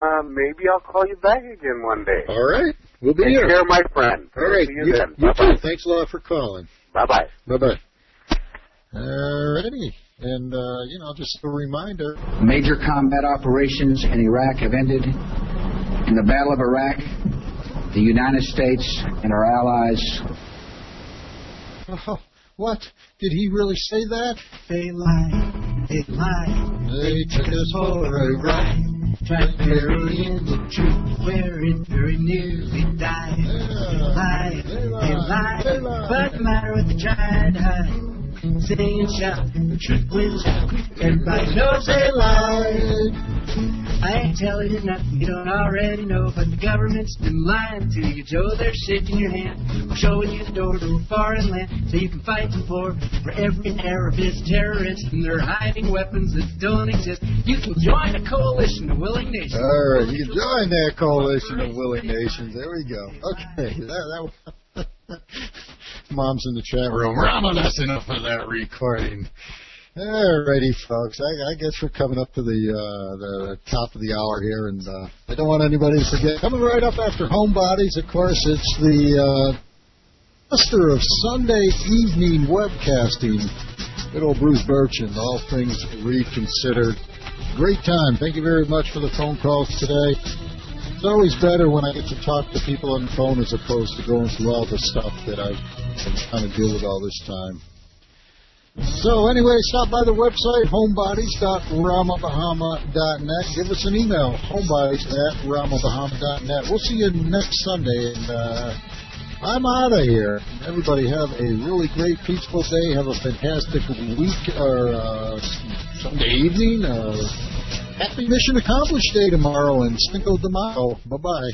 Maybe I'll call you back again one day. All right. We'll be here. Take care, my friend. All right. See you then. You too. Thanks a lot for calling. Bye-bye. Bye-bye. All righty. And, just a reminder. Major combat operations in Iraq have ended. In the Battle of Iraq, the United States and our allies... Oh, what? Did he really say that? They lie. They lie. They took us for a ride. Tried burying the truth where it very nearly died. They lie. They lie. But no matter what they tried to hide. Sing and shout, the truth wins out. Everybody knows they lied. I ain't telling you nothing you don't already know, but the government's been lying to you, Joe. They're shaking your hand, showing you the door to a foreign land, so you can fight them for every Arabist terrorist, and they're hiding weapons that don't exist. You can join a coalition of willing nations. All right, you can join that coalition of willing nations. There we go. Okay, Mom's in the chat room. That's enough of that recording. All righty, folks. I guess we're coming up to the top of the hour here, and I don't want anybody to forget. Coming right up after Homebodies, of course, it's the master of Sunday evening webcasting. Good old Bruce Burchin, All Things Reconsidered. Great time. Thank you very much for the phone calls today. It's always better when I get to talk to people on the phone as opposed to going through all the stuff that I've been trying to deal with all this time. So anyway, stop by the website, homebodies.ramabahama.net. Give us an email, homebodies@ramabahama.net. We'll see you next Sunday, and I'm out of here. Everybody have a really great, peaceful day. Have a fantastic week or Sunday evening. Happy Mission Accomplished Day tomorrow, and Cinco de Mayo. Bye-bye.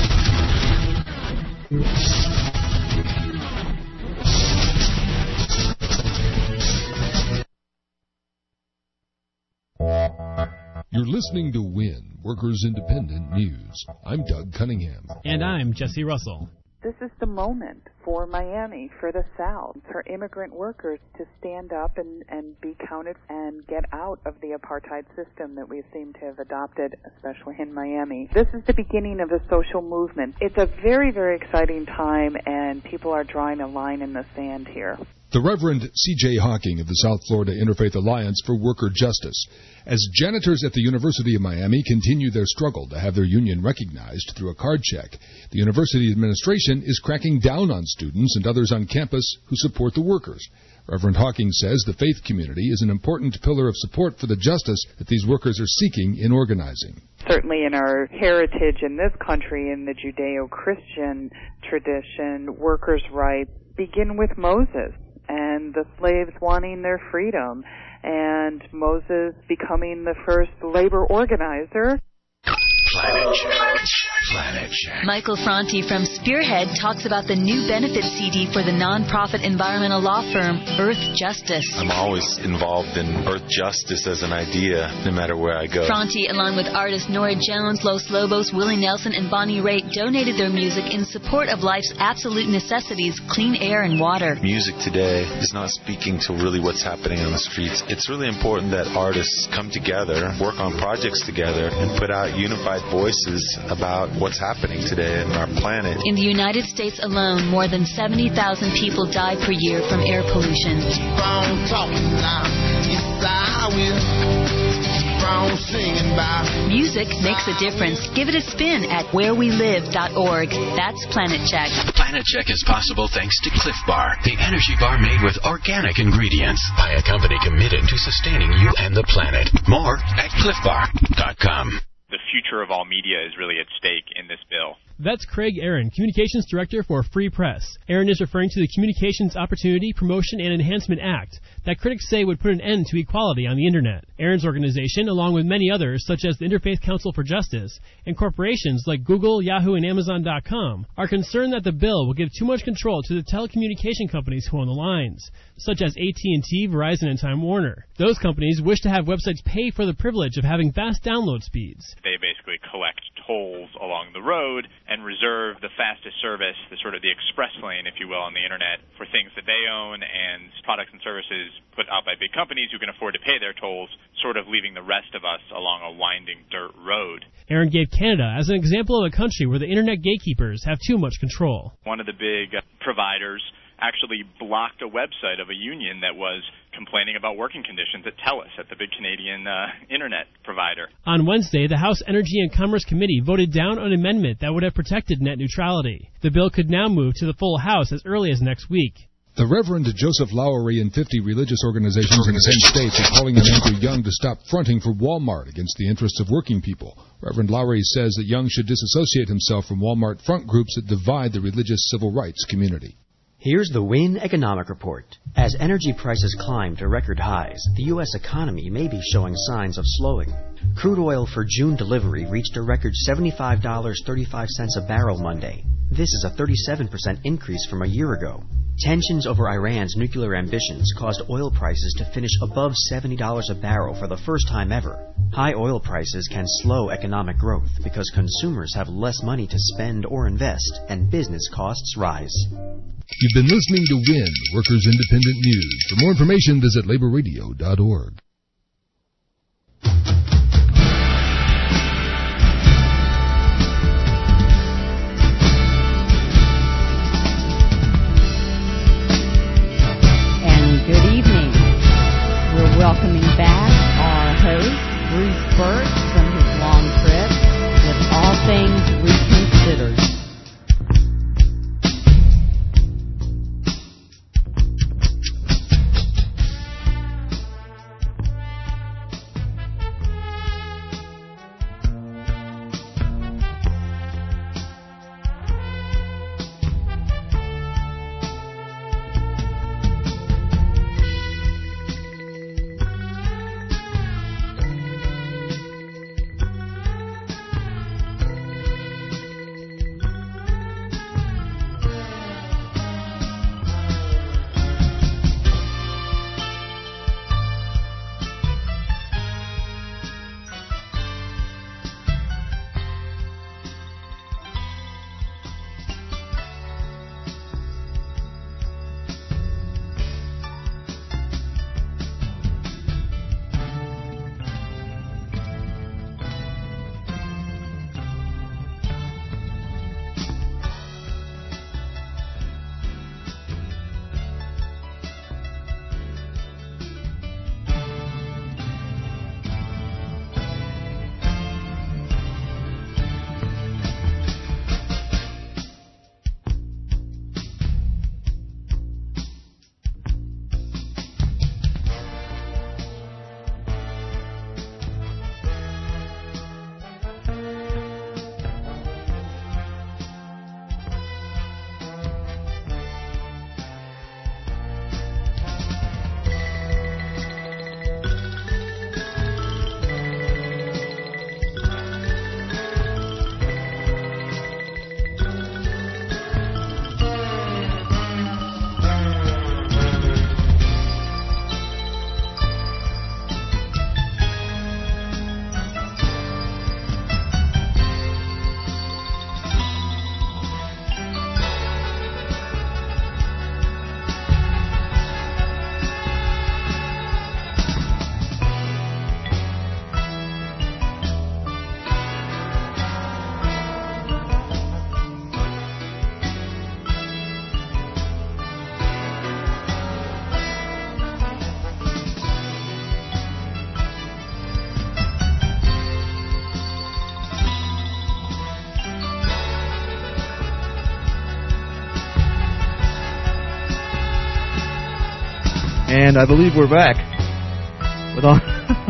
You're listening to WIN, Workers Independent News. I'm Doug Cunningham. And I'm Jesse Russell. This is the moment for Miami, for the South, for immigrant workers to stand up and be counted and get out of the apartheid system that we seem to have adopted, especially in Miami. This is the beginning of a social movement. It's a very, very exciting time, and people are drawing a line in the sand here. The Reverend C.J. Hawking of the South Florida Interfaith Alliance for Worker Justice. As janitors at the University of Miami continue their struggle to have their union recognized through a card check, the university administration is cracking down on students and others on campus who support the workers. Reverend Hawking says the faith community is an important pillar of support for the justice that these workers are seeking in organizing. Certainly in our heritage in this country, in the Judeo-Christian tradition, workers' rights begin with Moses and the slaves wanting their freedom, and Moses becoming the first labor organizer. Planet Check. Planet Check. Michael Franti from Spearhead talks about the new benefit CD for the nonprofit environmental law firm Earth Justice. I'm always involved in Earth Justice as an idea, no matter where I go. Franti, along with artists Nora Jones, Los Lobos, Willie Nelson, and Bonnie Raitt, donated their music in support of life's absolute necessities, clean air and water. Music today is not speaking to really what's happening on the streets. It's really important that artists come together, work on projects together, and put out unified voices about what's happening today in our planet. In the United States alone, more than 70,000 people die per year from air pollution. Music makes a difference. Give it a spin at wherewelive.org. That's Planet Check. Planet Check is possible thanks to Cliff Bar, the energy bar made with organic ingredients by a company committed to sustaining you and the planet. More at cliffbar.com. The future of all media is really at stake in this bill. That's Craig Aaron, Communications Director for Free Press. Aaron is referring to the Communications Opportunity, Promotion, and Enhancement Act that critics say would put an end to equality on the Internet. Aaron's organization, along with many others, such as the Interfaith Council for Justice, and corporations like Google, Yahoo, and Amazon.com, are concerned that the bill will give too much control to the telecommunication companies who own the lines, such as AT&T, Verizon, and Time Warner. Those companies wish to have websites pay for the privilege of having fast download speeds. They basically collect tolls along the road and reserve the fastest service, the sort of the express lane, if you will, on the Internet for things that they own and products and services put out by big companies who can afford to pay their tolls, sort of leaving the rest of us along a winding dirt road. Aaron gave Canada as an example of a country where the internet gatekeepers have too much control. One of the big providers actually blocked a website of a union that was complaining about working conditions at TELUS, at the big Canadian internet provider. On Wednesday, the House Energy and Commerce Committee voted down an amendment that would have protected net neutrality. The bill could now move to the full House as early as next week. The Reverend Joseph Lowery and 50 religious organizations in 10 states are calling on Andrew Young to stop fronting for Walmart against the interests of working people. Reverend Lowery says that Young should disassociate himself from Walmart front groups that divide the religious civil rights community. Here's the WIN Economic Report. As energy prices climb to record highs, the U.S. economy may be showing signs of slowing. Crude oil for June delivery reached a record $75.35 a barrel Monday. This is a 37% increase from a year ago. Tensions over Iran's nuclear ambitions caused oil prices to finish above $70 a barrel for the first time ever. High oil prices can slow economic growth because consumers have less money to spend or invest, and business costs rise. You've been listening to WIN, Workers' Independent News. For more information, visit laborradio.org. Good evening. We're welcoming back our host, Bruce Burt, from his long trip with All Things Reconsidered. And I believe we're back with all.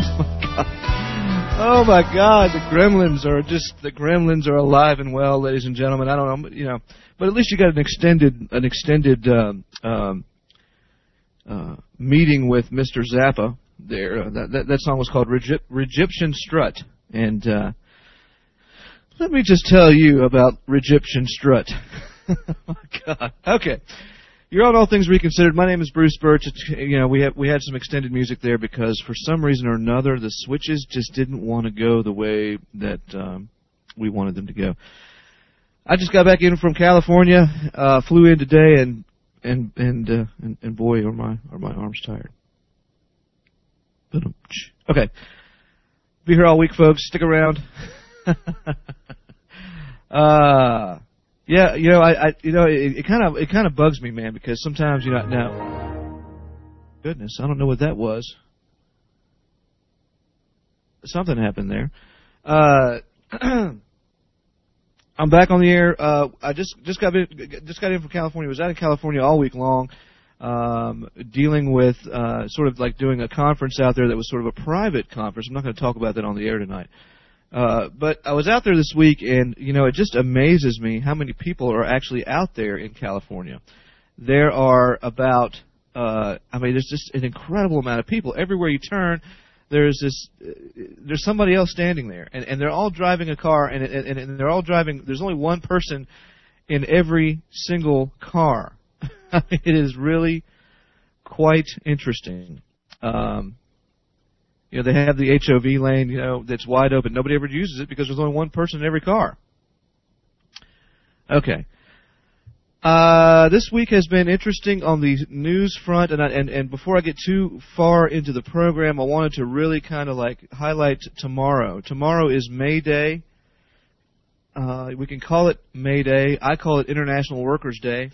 Oh my God! The Gremlins are alive and well, ladies and gentlemen. I don't know, but at least you got an extended meeting with Mr. Zappa there. That song was called Egyptian Strut, and let me just tell you about Egyptian Strut. Oh my God! Okay. You're on All Things Reconsidered. My name is Bruce Birch. We had some extended music there because for some reason or another the switches just didn't want to go the way that we wanted them to go. I just got back in from California, flew in today, and boy, are my arms tired. Okay. Be here all week, folks. Stick around. Yeah, it kind of bugs me, man, because sometimes, now, goodness, I don't know what that was. Something happened there. I'm back on the air. I just got in from California. I was out in California all week long, dealing with sort of like doing a conference out there that was sort of a private conference. I'm not going to talk about that on the air tonight. But I was out there this week, and it just amazes me how many people are actually out there in California. There are about, there's just an incredible amount of people everywhere you turn. There's somebody else standing there, and they're all driving a car, and they're all driving. There's only one person in every single car. It is really quite interesting. They have the HOV lane, that's wide open. Nobody ever uses it because there's only one person in every car. Okay. This week has been interesting on the news front, and before I get too far into the program, I wanted to really kind of highlight tomorrow. Tomorrow is May Day. We can call it May Day. I call it International Workers' Day.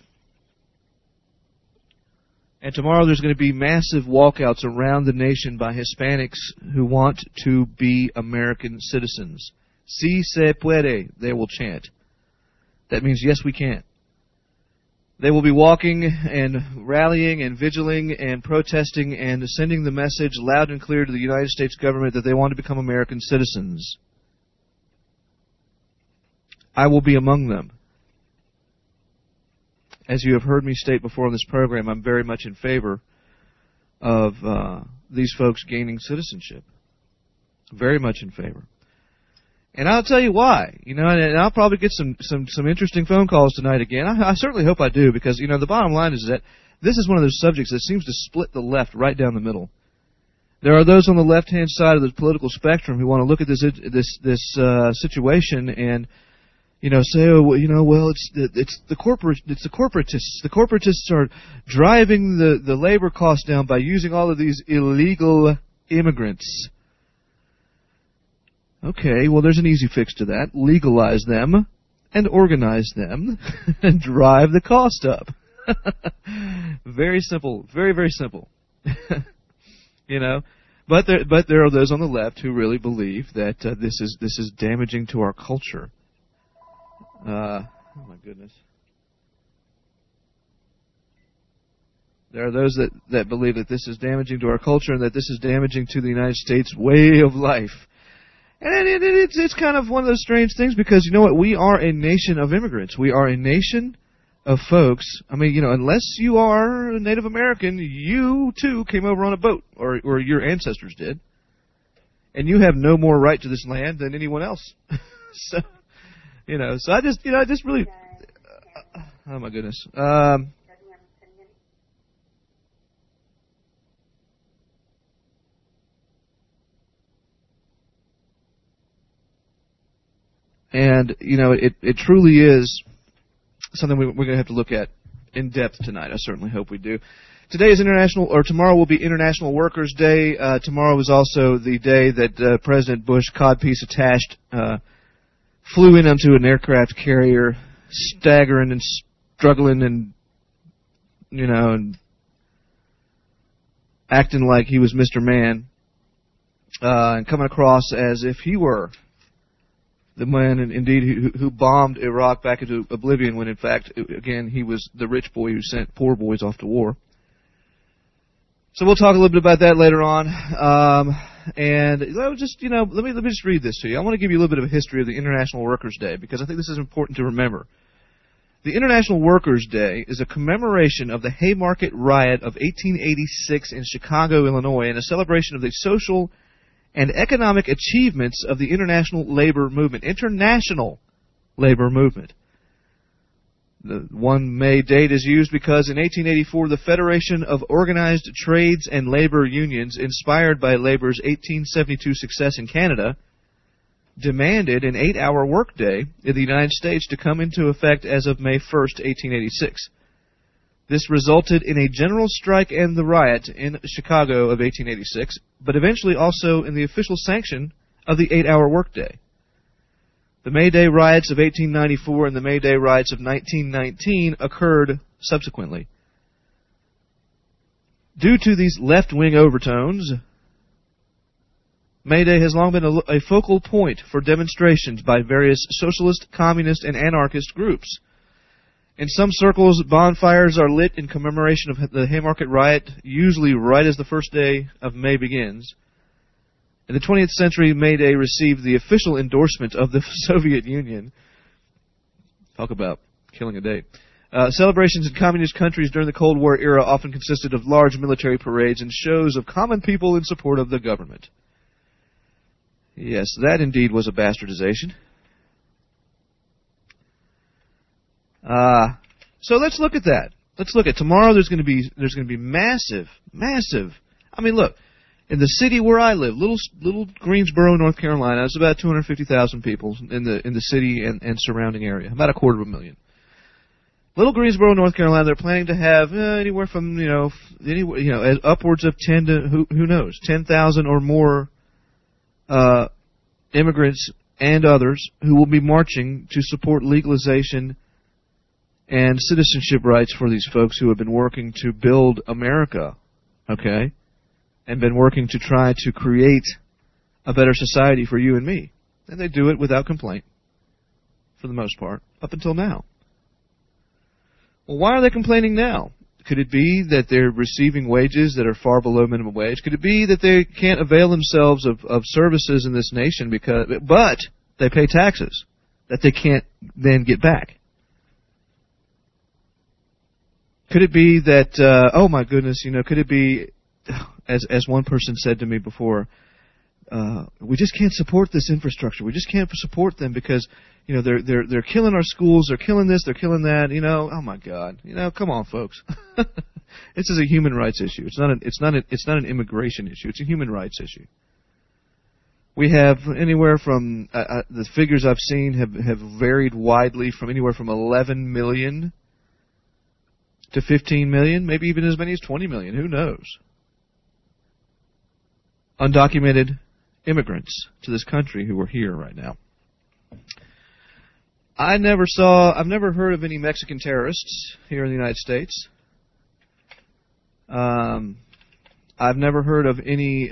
And tomorrow there's going to be massive walkouts around the nation by Hispanics who want to be American citizens. Si se puede, they will chant. That means yes, we can. They will be walking and rallying and vigiling and protesting and sending the message loud and clear to the United States government that they want to become American citizens. I will be among them. As you have heard me state before on this program, I'm very much in favor of these folks gaining citizenship. Very much in favor. And I'll tell you why. And I'll probably get some interesting phone calls tonight again. I certainly hope I do, because, the bottom line is that this is one of those subjects that seems to split the left right down the middle. There are those on the left-hand side of the political spectrum who want to look at this situation and say, well, it's the corporatists. The corporatists are driving the labor costs down by using all of these illegal immigrants. Okay, well, there's an easy fix to that. Legalize them and organize them and drive the cost up. Very simple. Very, very simple. But there are those on the left who really believe that this is damaging to our culture. Oh my goodness. There are those that believe that this is damaging to our culture and that this is damaging to the United States way of life. And it's kind of one of those strange things, because you know what? We are a nation of immigrants. We are a nation of folks. Unless you are a Native American, you too came over on a boat, or your ancestors did. And you have no more right to this land than anyone else. So I just really, oh my goodness. And, it truly is something we're going to have to look at in depth tonight. I certainly hope we do. Today is tomorrow will be International Workers' Day. Tomorrow is also the day that President Bush, codpiece attached, flew in onto an aircraft carrier, staggering and struggling and acting like he was Mr. Man, and coming across as if he were the man, indeed, who bombed Iraq back into oblivion, when in fact, again, he was the rich boy who sent poor boys off to war. So we'll talk a little bit about that later on. And let me just read this to you. I want to give you a little bit of a history of the International Workers' Day, because I think this is important to remember. The International Workers' Day is a commemoration of the Haymarket Riot of 1886 in Chicago, Illinois, and a celebration of the social and economic achievements of the international labor movement. International labor movement. The 1 May date is used because in 1884, the Federation of Organized Trades and Labor Unions, inspired by labor's 1872 success in Canada, demanded an 8-hour workday in the United States to come into effect as of May 1st, 1886. This resulted in a general strike and the riot in Chicago of 1886, but eventually also in the official sanction of the 8-hour workday. The May Day riots of 1894 and the May Day riots of 1919 occurred subsequently. Due to these left-wing overtones, May Day has long been a focal point for demonstrations by various socialist, communist, and anarchist groups. In some circles, bonfires are lit in commemoration of the Haymarket riot, usually right as the first day of May begins. In the 20th century, May Day received the official endorsement of the Soviet Union. Talk about killing a day. Celebrations in communist countries during the Cold War era often consisted of large military parades and shows of common people in support of the government. Yes, that indeed was a bastardization. So let's look at that. Let's look at tomorrow. There's going to be massive. I mean, look, in the city where I live, little Greensboro, North Carolina, there's about 250,000 people in the city and surrounding area, about 250,000. Little Greensboro, North Carolina, they're planning to have anywhere from upwards of 10 to who knows 10,000 or more immigrants and others who will be marching to support legalization and citizenship rights for these folks who have been working to build America, okay, and been working to try to create a better society for you and me. And they do it without complaint, for the most part, up until now. Well, why are they complaining now? Could it be that they're receiving wages that are far below minimum wage? Could it be that they can't avail themselves of services in this nation but they pay taxes that they can't then get back? Could it be that, oh my goodness, could it be, as one person said to me before, we just can't support this infrastructure. We just can't support them because, they're killing our schools, they're killing this, they're killing that, oh my God. Come on, folks. This is a human rights issue. It's not an immigration issue. It's a human rights issue. We have anywhere from, the figures I've seen have varied widely from anywhere from 11 million to 15 million, maybe even as many as 20 million. Who knows? Undocumented immigrants to this country who are here right now. I've never heard of any Mexican terrorists here in the United States. I've never heard of any,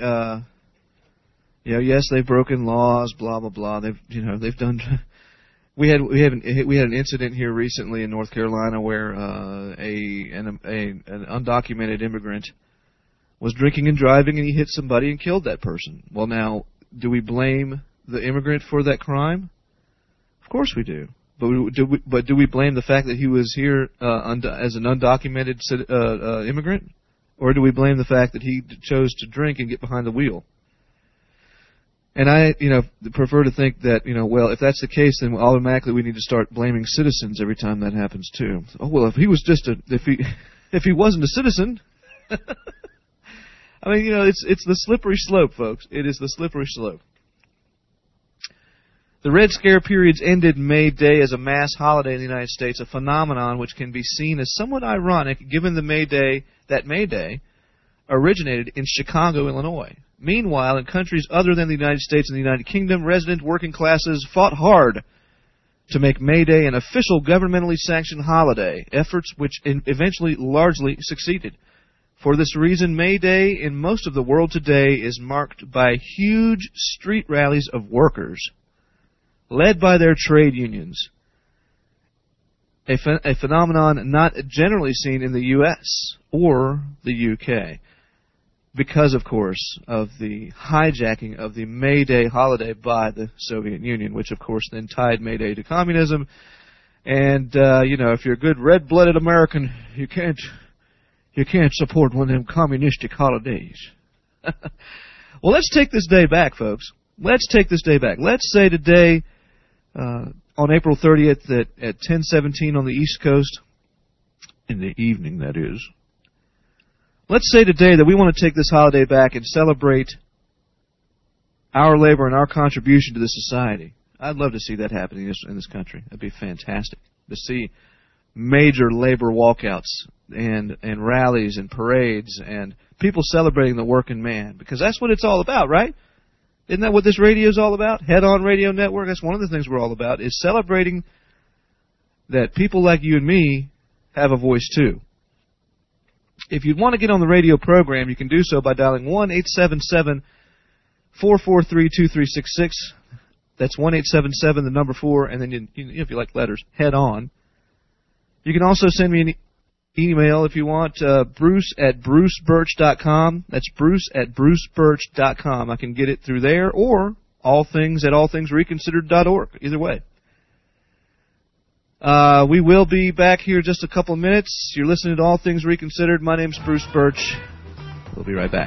yes, they've broken laws, blah, blah, blah. They've done, we had an incident here recently in North Carolina where, an undocumented immigrant was drinking and driving and he hit somebody and killed that person. Well, now, do we blame the immigrant for that crime? Of course we do. But do we blame the fact that he was here as an undocumented immigrant? Or do we blame the fact that he chose to drink and get behind the wheel? And I, prefer to think that, well, if that's the case, then automatically we need to start blaming citizens every time that happens too. Oh, well, if he was if he wasn't a citizen, I mean, it's the slippery slope, folks. It is the slippery slope. The Red Scare periods ended May Day as a mass holiday in the United States, a phenomenon which can be seen as somewhat ironic given that May Day originated in Chicago, Illinois. Meanwhile, in countries other than the United States and the United Kingdom, resident working classes fought hard to make May Day an official governmentally sanctioned holiday, efforts which eventually largely succeeded. For this reason, May Day in most of the world today is marked by huge street rallies of workers, led by their trade unions, a phenomenon not generally seen in the U.S. or the UK, because, of course, of the hijacking of the May Day holiday by the Soviet Union, which, of course, then tied May Day to communism. And, if you're a good red-blooded American, you can't support one of them communistic holidays. Well, let's take this day back, folks. Let's take this day back. Let's say today, on April 30th at 10:17 on the East Coast, in the evening, that is. Let's say today that we want to take this holiday back and celebrate our labor and our contribution to this society. I'd love to see that happening in this country. That'd be fantastic to see major labor walkouts and rallies and parades and people celebrating the working man, because that's what it's all about, right? Isn't that what this radio is all about? Head On Radio Network, that's one of the things we're all about, is celebrating that people like you and me have a voice too. If you want to get on the radio program, you can do so by dialing 1-877-443-2366. That's 1-877, the number 4, and then if you like letters, Head On. You can also send me an email if you want, bruce@brucebirch.com. That's bruce@brucebirch.com. I can get it through there, or allthings@allthingsreconsidered.org. Either way. We will be back here in just a couple of minutes. You're listening to All Things Reconsidered. My name's Bruce Birch. We'll be right back.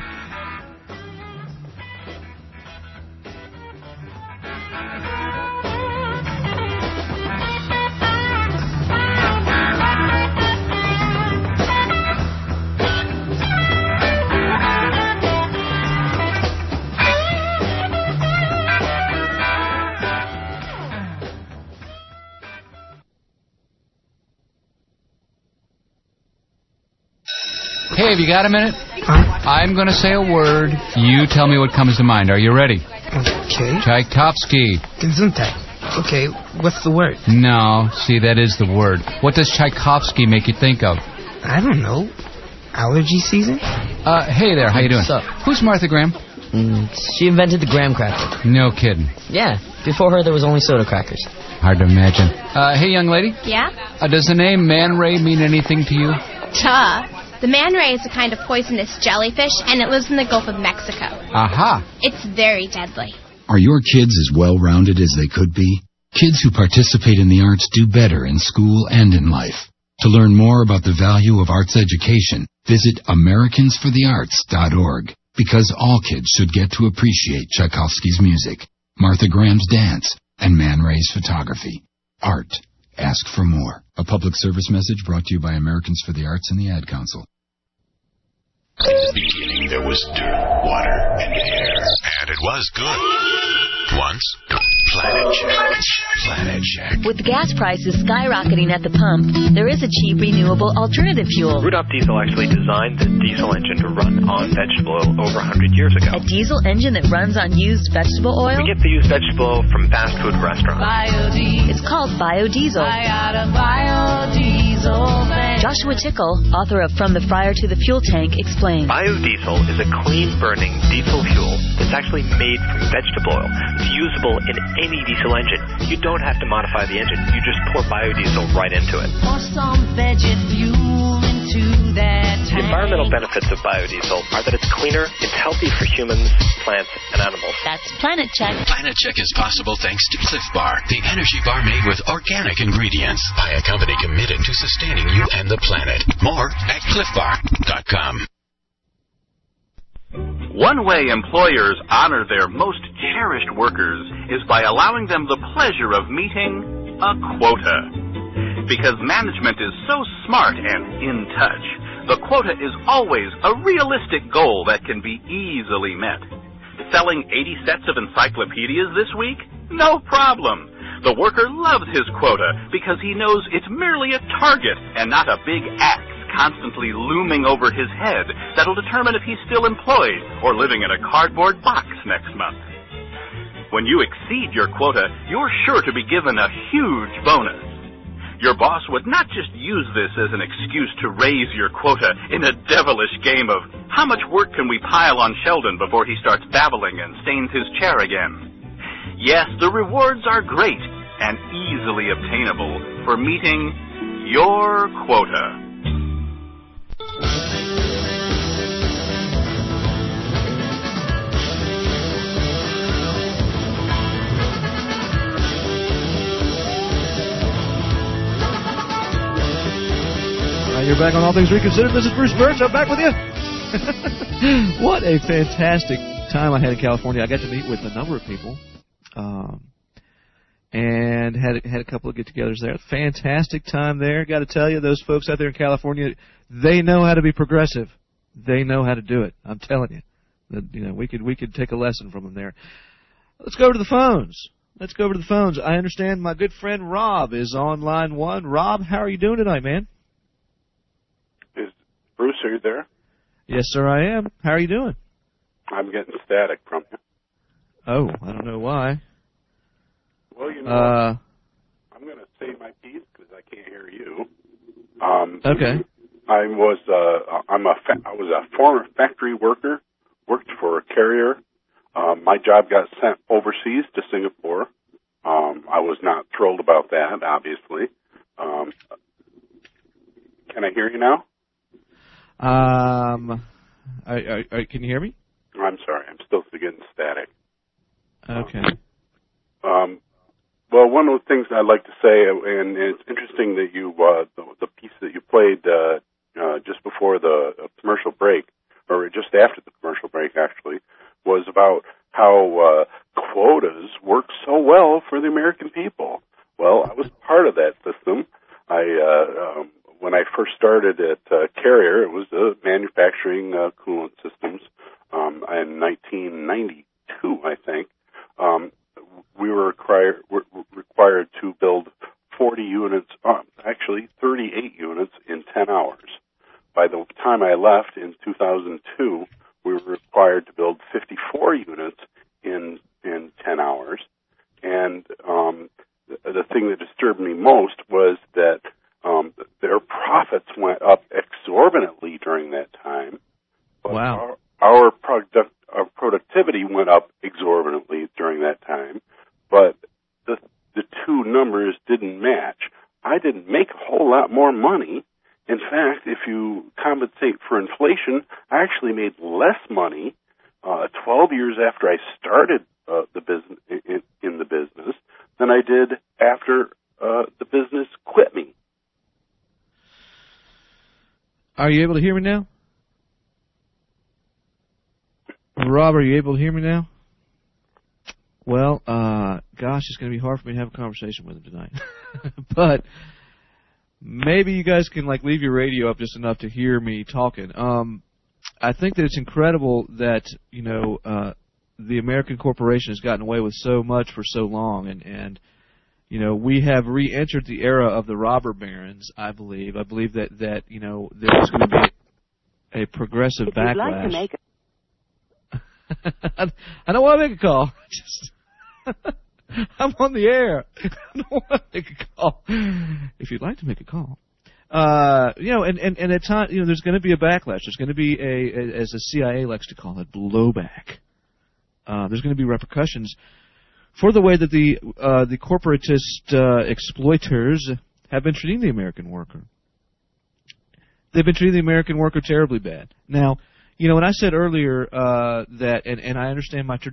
Hey, have you got a minute? I'm going to say a word. You tell me what comes to mind. Are you ready? Okay. Tchaikovsky. Gesundheit. Okay, what's the word? No, see, that is the word. What does Tchaikovsky make you think of? I don't know. Allergy season? Hey there, how you doing? What's up? Who's Martha Graham? She invented the graham cracker. No kidding. Yeah, before her there was only soda crackers. Hard to imagine. Hey, young lady? Yeah? Does the name Man Ray mean anything to you? Duh. The man ray is a kind of poisonous jellyfish, and it lives in the Gulf of Mexico. Aha. It's very deadly. Are your kids as well-rounded as they could be? Kids who participate in the arts do better in school and in life. To learn more about the value of arts education, visit AmericansForTheArts.org, because all kids should get to appreciate Tchaikovsky's music, Martha Graham's dance, and Man Ray's photography. Art. Ask for more. A public service message brought to you by Americans for the Arts and the Ad Council. In the beginning, there was dirt, water, and air. And it was good. Once, Planet Check. Planet Check. With gas prices skyrocketing at the pump, there is a cheap, renewable alternative fuel. Rudolph Diesel actually designed the diesel engine to run on vegetable oil over 100 years ago. A diesel engine that runs on used vegetable oil? We get the used vegetable oil from fast food restaurants. Biodiesel. It's called biodiesel. I got a biodiesel van. Joshua Tickle, author of From the Fryer to the Fuel Tank, explains. Biodiesel is a clean-burning diesel fuel that's actually made from vegetable oil. It's usable in any diesel engine. You don't have to modify the engine. You just pour biodiesel right into it. Pour some veggie fuel into that tank. The environmental benefits of biodiesel are that it's cleaner, it's healthy for humans, plants, and animals. That's Planet Check. Planet Check is possible thanks to Cliff Bar, the energy bar made with organic ingredients by a company committed to sustaining you and the planet. More at cliffbar.com. One way employers honor their most cherished workers is by allowing them the pleasure of meeting a quota. Because management is so smart and in touch, the quota is always a realistic goal that can be easily met. Selling 80 sets of encyclopedias this week? No problem. The worker loves his quota because he knows it's merely a target and not a big axe constantly looming over his head that'll determine if he's still employed or living in a cardboard box next month. When you exceed your quota, you're sure to be given a huge bonus. Your boss would not just use this as an excuse to raise your quota in a devilish game of how much work can we pile on Sheldon before he starts babbling and stains his chair again. Yes, the rewards are great and easily obtainable for meeting your quota. You're back on All Things Reconsidered. This is Bruce Birch. I'm back with you. What a fantastic time I had in California. I got to meet with a number of people, and had a couple of get-togethers there. Fantastic time there. Got to tell you, those folks out there in California, they know how to be progressive. They know how to do it. I'm telling you. We could take a lesson from them there. Let's go to the phones. Let's go over to the phones. I understand my good friend Rob is on line 1. Rob, how are you doing tonight, man? Bruce, are you there? Yes, sir, I am. How are you doing? I'm getting static from you. Oh, I don't know why. Well, you know, I'm going to say my piece because I can't hear you. Okay. I was a former factory worker, worked for a carrier. My job got sent overseas to Singapore. I was not thrilled about that, obviously. Can I hear you now? Can you hear me? I'm sorry. I'm still getting static. Okay. Well, one of the things I'd like to say, and it's interesting that you, the piece that you played just before the commercial break, or just after the commercial break, actually, was about how quotas work so well for the American people. Well, I was part of that system. When I first started at Carrier, it was manufacturing coolant systems in 1992, I think. We were required to build 40 units, actually 38 units in 10 hours. By the time I left in 2002, we were required to build 54 units in 10 hours. And the thing that disturbed me most was that their profits went up exorbitantly during that time. But wow. Our productivity went up exorbitantly during that time, but the two numbers didn't match. I didn't make a whole lot more money. In fact, if you compensate for inflation, I actually made less money 12 years after I started the business in the business than I did after the business quit me. Are you able to hear me now? Rob, are you able to hear me now? Well, gosh, it's going to be hard for me to have a conversation with him tonight. But maybe you guys can leave your radio up just enough to hear me talking. I think that it's incredible that the American corporation has gotten away with so much for so long, and we have re-entered the era of the robber barons. I believe. I believe that there's going to be a progressive backlash. If you'd like to make I don't want to make a call. I'm on the air. I don't want to make a call. If you'd like to make a call, and at times, there's going to be a backlash. There's going to be as the CIA likes to call it, blowback. There's going to be repercussions for the way that the corporatist exploiters have been treating the American worker. They've been treating the American worker terribly bad. Now, when I said earlier that, and I understand my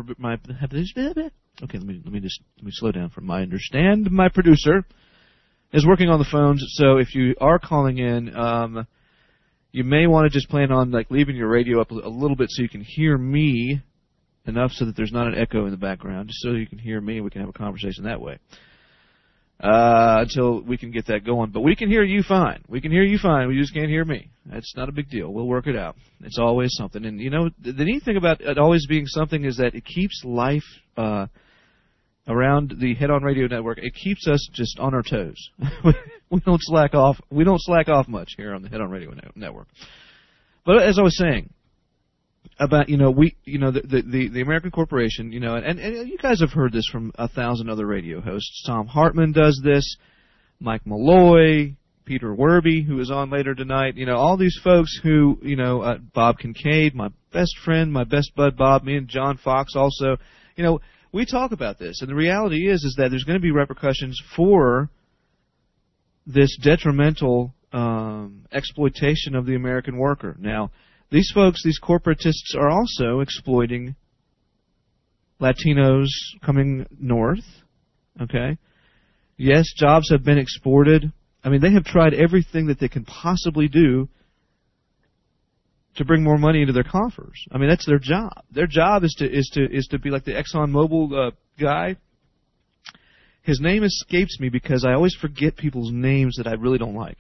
okay, let me slow down. From I understand my producer is working on the phones, so if you are calling in, you may want to just plan on leaving your radio up a little bit so you can hear me enough so that there's not an echo in the background, just so you can hear me and we can have a conversation that way. Until we can get that going. But we can hear you fine. We can hear you fine. We just can't hear me. That's not a big deal. We'll work it out. It's always something. And, the neat thing about it always being something is that it keeps life around the Head On Radio Network. It keeps us just on our toes. We don't slack off. We don't slack off much here on the Head On Radio Network. But as I was saying, about the American corporation, and you guys have heard this from 1,000 other radio hosts. Tom Hartman does this, Mike Malloy, Peter Werby, who is on later tonight. All these folks who Bob Kincaid, my best friend, my best bud Bob, me and John Fox also. We talk about this, and the reality is that there's going to be repercussions for this detrimental exploitation of the American worker. Now, these folks, these corporatists, are also exploiting Latinos coming north, okay? Yes, jobs have been exported. I mean, they have tried everything that they can possibly do to bring more money into their coffers. I mean, that's their job. Their job is to be like the ExxonMobil guy. His name escapes me because I always forget people's names that I really don't like.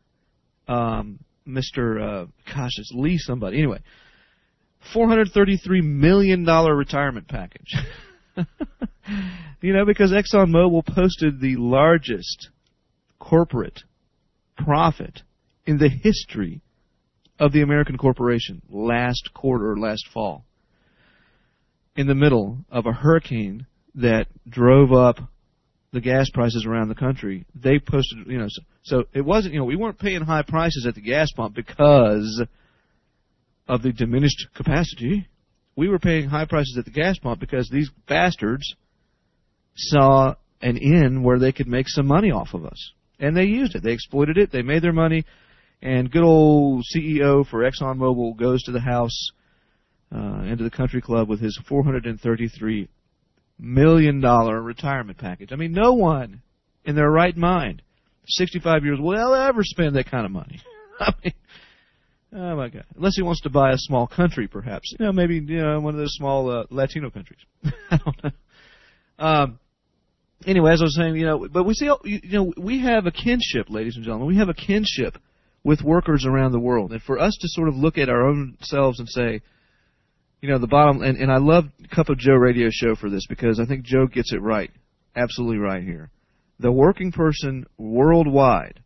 It's Lee somebody. Anyway, $433 million retirement package. Because ExxonMobil posted the largest corporate profit in the history of the American corporation last fall, in the middle of a hurricane that drove up the gas prices around the country. They posted, so it wasn't, we weren't paying high prices at the gas pump because of the diminished capacity. We were paying high prices at the gas pump because these bastards saw an in where they could make some money off of us. And they used it. They exploited it. They made their money. And good old CEO for ExxonMobil goes to the house, into the country club with his $433 million retirement package. I mean, no one in their right mind, 65 years, will ever spend that kind of money. I mean, oh my God. Unless he wants to buy a small country, perhaps. Maybe, one of those small Latino countries. I don't know. Anyway, as I was saying, but we see, we have a kinship, ladies and gentlemen. We have a kinship with workers around the world. And for us to sort of look at our own selves and say, the bottom, and I love Cup of Joe radio show for this because I think Joe gets it right, absolutely right here. The working person worldwide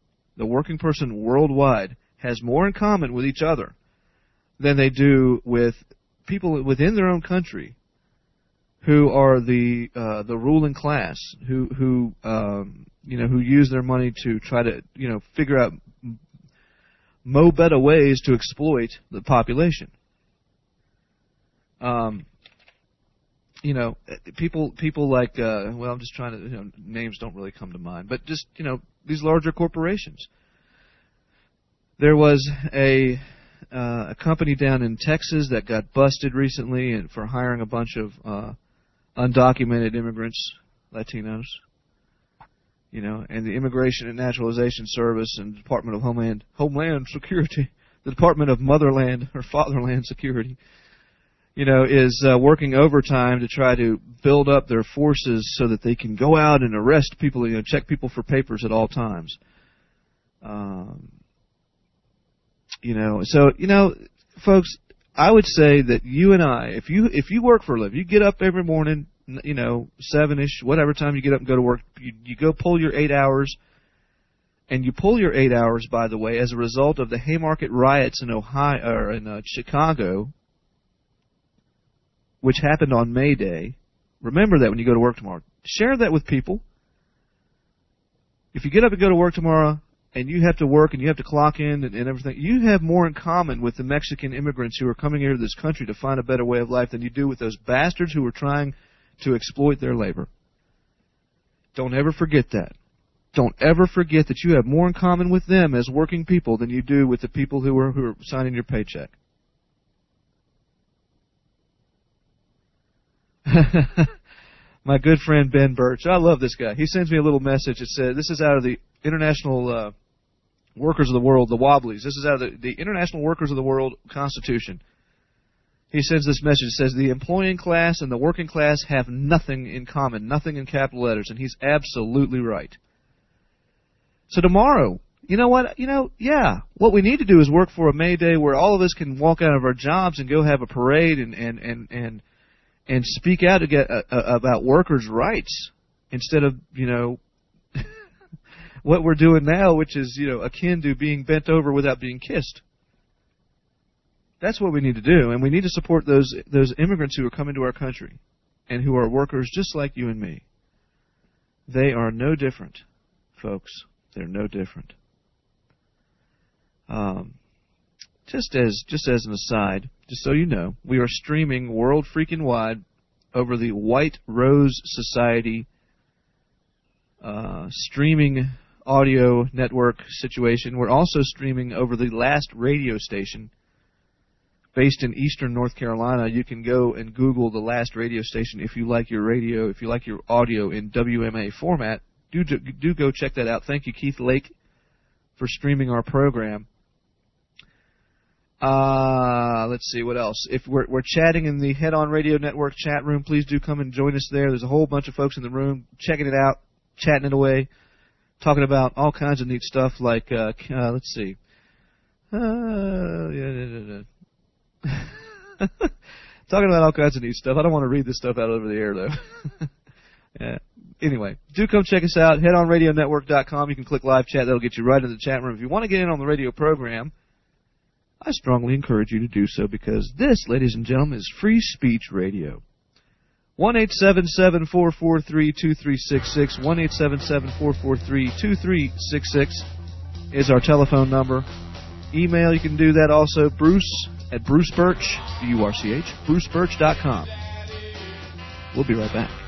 has more in common with each other than they do with people within their own country who are the ruling class, who use their money to try to figure out better ways to exploit the population. People like I'm just trying to names don't really come to mind, but just these larger corporations. There was a company down in Texas that got busted recently and for hiring a bunch of undocumented immigrants, Latinos, and the Immigration and Naturalization Service and Department of Homeland Security, the Department of Motherland or Fatherland Security, is working overtime to try to build up their forces so that they can go out and arrest people, check people for papers at all times. Folks, I would say that you and I, if you work for a living, you get up every morning, 7-ish, whatever time you get up and go to work, you go pull your 8 hours, and you pull your 8 hours, by the way, as a result of the Haymarket riots in Ohio or in Chicago, which happened on May Day. Remember that when you go to work tomorrow. Share that with people. If you get up and go to work tomorrow, and you have to work and you have to clock in and everything, you have more in common with the Mexican immigrants who are coming here to this country to find a better way of life than you do with those bastards who are trying to exploit their labor. Don't ever forget that. Don't ever forget that you have more in common with them as working people than you do with the people who are signing your paycheck. My good friend Ben Birch, I love this guy. He sends me a little message that says, this is out of the International Workers of the World, the Wobblies. This is out of the International Workers of the World Constitution. He sends this message. It says, the employing class and the working class have nothing in common, nothing in capital letters, and he's absolutely right. So tomorrow, you know what? What we need to do is work for a May Day where all of us can walk out of our jobs and go have a parade and speak out about workers' rights instead of, what we're doing now, which is, akin to being bent over without being kissed. That's what we need to do, and we need to support those immigrants who are coming to our country and who are workers just like you and me. They are no different, folks. They're no different. Just as an aside, just so you know, we are streaming world freaking wide over the White Rose Society streaming audio network situation. We're also streaming over the Last radio station based in eastern North Carolina. You can go and Google the Last radio station if you like your radio, if you like your audio in WMA format. Do go check that out. Thank you, Keith Lake, for streaming our program. Let's see what else. If we're chatting in the Head On Radio Network chat room, please do come and join us there. There's a whole bunch of folks in the room checking it out, chatting it away, talking about all kinds of neat stuff like let's see. Talking about all kinds of neat stuff. I don't want to read this stuff out over the air though. Yeah. Anyway, do come check us out. Head on radionetwork.com. You can click live chat. That'll get you right into the chat room. If you want to get in on the radio program, I strongly encourage you to do so because this, ladies and gentlemen, is Free Speech Radio. 1-877-443-2366. 1-877-443-2366 is our telephone number. Email, you can do that also. Bruce at Bruce Birch, B-U-R-C-H, BruceBirch.com. We'll be right back.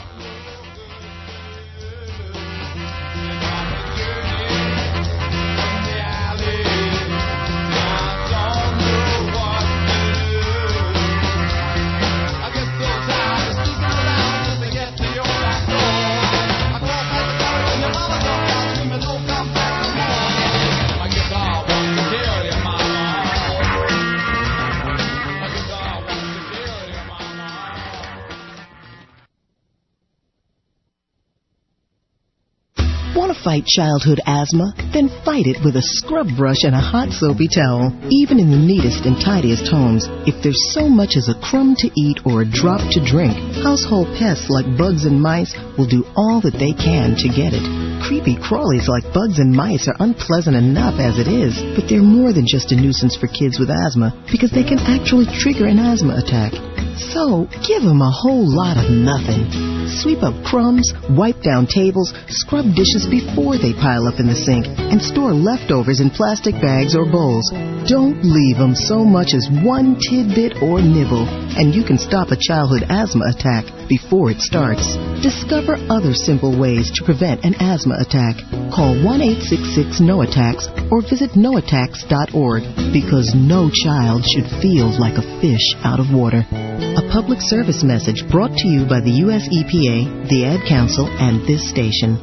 Want to fight childhood asthma? Then fight it with a scrub brush and a hot soapy towel. Even in the neatest and tidiest homes, if there's so much as a crumb to eat or a drop to drink, household pests like bugs and mice will do all that they can to get it. Creepy crawlies like bugs and mice are unpleasant enough as it is, but they're more than just a nuisance for kids with asthma because they can actually trigger an asthma attack. So, give them a whole lot of nothing. Sweep up crumbs, wipe down tables, scrub dishes before they pile up in the sink, and store leftovers in plastic bags or bowls. Don't leave them so much as one tidbit or nibble, and you can stop a childhood asthma attack before it starts. Discover other simple ways to prevent an asthma attack. Call 1-866-NO-ATTACKS or visit noattacks.org because no child should feel like a fish out of water. A public service message brought to you by the U.S. EPA, the Ad Council, and this station.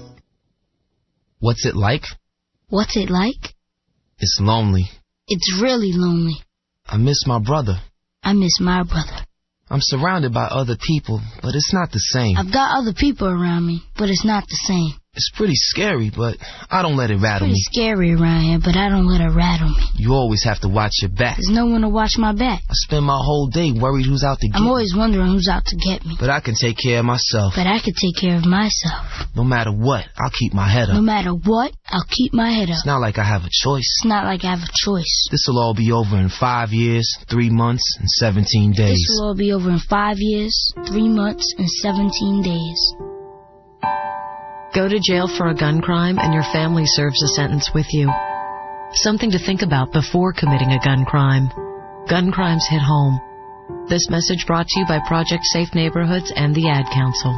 What's it like? What's it like? It's lonely. It's really lonely. I miss my brother. I miss my brother. I'm surrounded by other people, but it's not the same. I've got other people around me, but it's not the same. It's pretty scary, but I don't let it rattle me. It's pretty scary around here, but I don't let it rattle me. You always have to watch your back. There's no one to watch my back. I spend my whole day worried who's out to get me. I'm always wondering who's out to get me. But I can take care of myself. But I can take care of myself. No matter what, I'll keep my head up. No matter what, I'll keep my head up. It's not like I have a choice. It's not like I have a choice. This'll all be over in 5 years, 3 months, and 17 days. This'll all be over in 5 years, 3 months, and 17 days. Go to jail for a gun crime and your family serves a sentence with you. Something to think about before committing a gun crime. Gun crimes hit home. This message brought to you by Project Safe Neighborhoods and the Ad Council.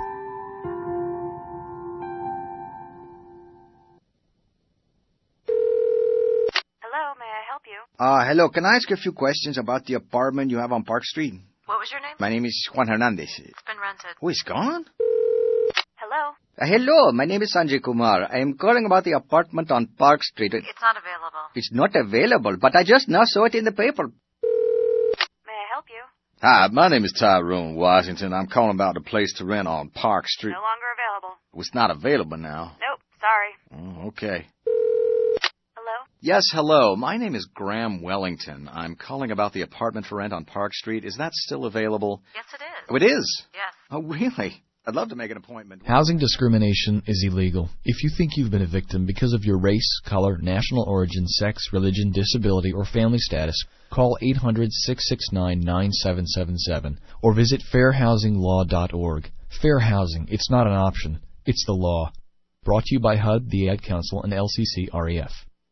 Hello, may I help you? Hello. Can I ask you a few questions about the apartment you have on Park Street? What was your name? My name is Juan Hernandez. It's been rented. Oh, it's gone? Hello? Hello, my name is Sanjay Kumar. I am calling about the apartment on Park Street. It's not available. It's not available, but I just now saw it in the paper. May I help you? Hi, my name is Tyrone Washington. I'm calling about a place to rent on Park Street. No longer available. It's not available now. Nope, sorry. Oh, okay. Hello? Yes, hello. My name is Graham Wellington. I'm calling about the apartment for rent on Park Street. Is that still available? Yes, it is. Oh, it is? Yes. Oh, really? I'd love to make an appointment. Housing discrimination is illegal. If you think you've been a victim because of your race, color, national origin, sex, religion, disability, or family status, call 800-669-9777 or visit fairhousinglaw.org. Fair housing, it's not an option. It's the law. Brought to you by HUD, the Ad Council, and LCC-REF.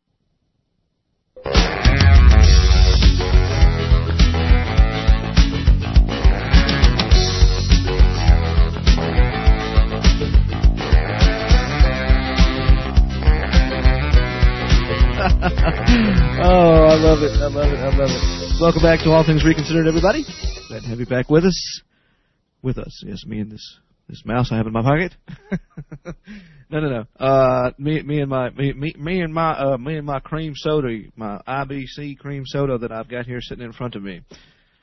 Oh, I love it. I love it. I love it. Welcome back to All Things Reconsidered, everybody. Glad to have you back with us. With us. Yes, me and this mouse I have in my pocket. No. Me and my cream soda, my IBC cream soda that I've got here sitting in front of me.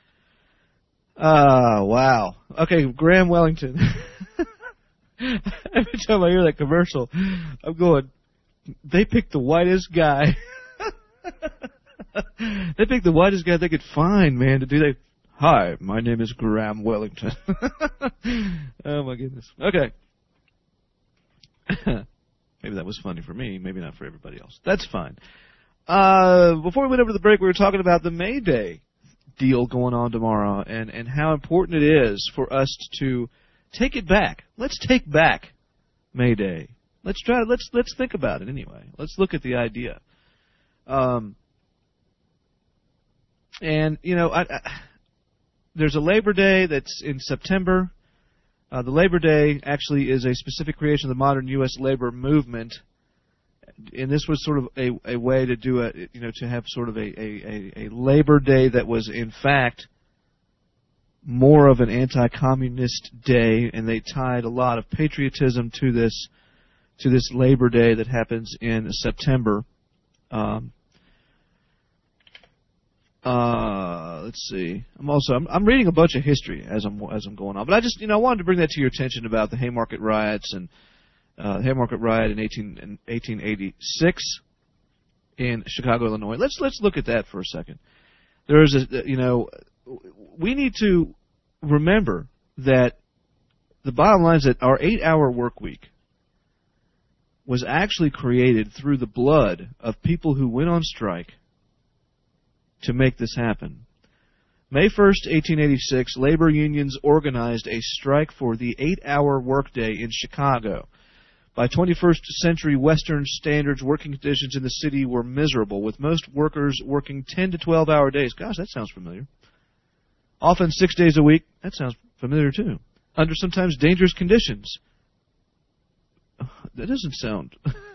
Wow. Okay, Graham Wellington. Every time I hear that commercial, I'm going, they picked the whitest guy. They picked the whitest guy they could find, man, to do that. Hi, my name is Graham Wellington. Oh, my goodness. Okay. Maybe that was funny for me, maybe not for everybody else. That's fine. Before we went over to the break, we were talking about the May Day deal going on tomorrow and how important it is for us to take it back. Let's take back May Day. Let's think about it anyway. Let's look at the idea. And, you know, there's a Labor Day that's in September. The Labor Day actually is a specific creation of the modern U.S. labor movement. And this was sort of a way to do it, you know, to have sort of a Labor Day that was in fact more of an anti-communist day, and they tied a lot of patriotism to this Labor Day that happens in September. Let's see. I'm reading a bunch of history as I'm going on, but I just, you know, I wanted to bring that to your attention about the Haymarket riots and the Haymarket riot in 1886 in Chicago, Illinois. Let's look at that for a second. There's we need to remember that the bottom line is that our 8-hour work week was actually created through the blood of people who went on strike to make this happen. May 1st, 1886, labor unions organized a strike for the 8-hour workday in Chicago. By 21st century Western standards, working conditions in the city were miserable, with most workers working 10 to 12-hour days. Gosh, that sounds familiar. Often 6 days a week. That sounds familiar, too. Under sometimes dangerous conditions. That doesn't sound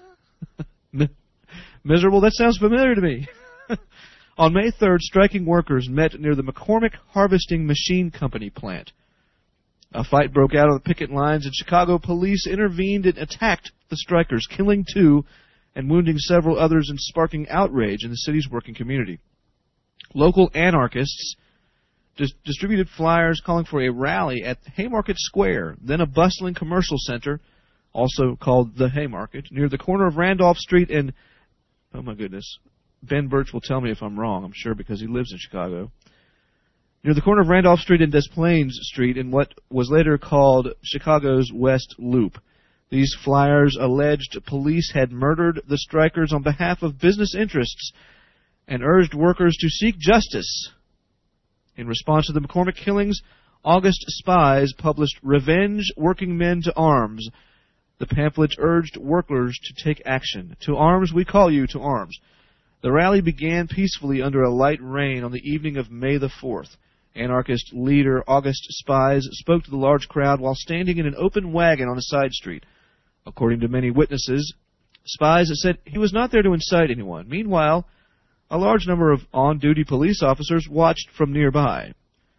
miserable. That sounds familiar to me. On May 3rd, striking workers met near the McCormick Harvesting Machine Company plant. A fight broke out on the picket lines, and Chicago police intervened and attacked the strikers, killing 2 and wounding several others and sparking outrage in the city's working community. Local anarchists distributed flyers calling for a rally at Haymarket Square, then a bustling commercial center, also called the Haymarket, near the corner of Randolph Street and, oh my goodness, Ben Birch will tell me if I'm wrong, I'm sure, because he lives in Chicago. Near the corner of Randolph Street and Des Plaines Street in what was later called Chicago's West Loop. These flyers alleged police had murdered the strikers on behalf of business interests and urged workers to seek justice. In response to the McCormick killings, August Spies published Revenge Working Men to Arms. The pamphlet urged workers to take action. To arms, we call you to arms. The rally began peacefully under a light rain on the evening of May the 4th. Anarchist leader August Spies spoke to the large crowd while standing in an open wagon on a side street. According to many witnesses, Spies said he was not there to incite anyone. Meanwhile, a large number of on-duty police officers watched from nearby.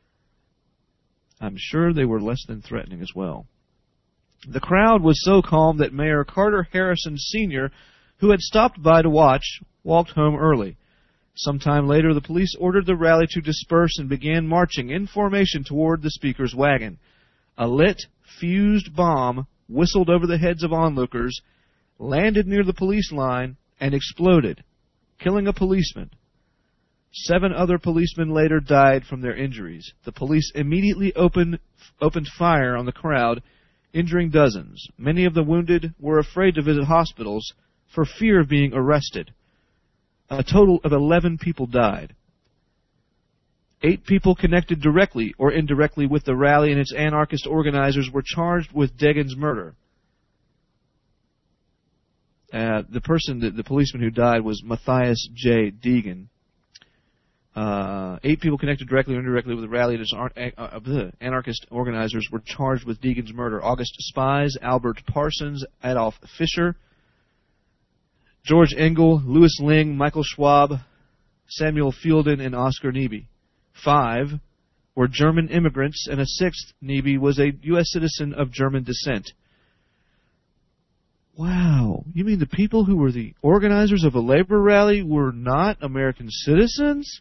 I'm sure they were less than threatening as well. The crowd was so calm that Mayor Carter Harrison Sr., who had stopped by to watch, walked home early. Sometime later, the police ordered the rally to disperse and began marching in formation toward the speaker's wagon. A lit, fused bomb whistled over the heads of onlookers, landed near the police line, and exploded, killing a policeman. 7 other policemen later died from their injuries. The police immediately opened fire on the crowd, injuring dozens. Many of the wounded were afraid to visit hospitals for fear of being arrested. A total of 11 people died. 8 people connected directly or indirectly with the rally and its anarchist organizers were charged with Degan's murder. The policeman who died was Matthias J. Degan. 8 people connected directly or indirectly with the rally and its anarchist organizers were charged with Degan's murder. August Spies, Albert Parsons, Adolf Fischer, George Engel, Louis Ling, Michael Schwab, Samuel Fielden, and Oscar Neebe. 5 were German immigrants, and a 6th, Neebe, was a U.S. citizen of German descent. Wow. You mean the people who were the organizers of a labor rally were not American citizens?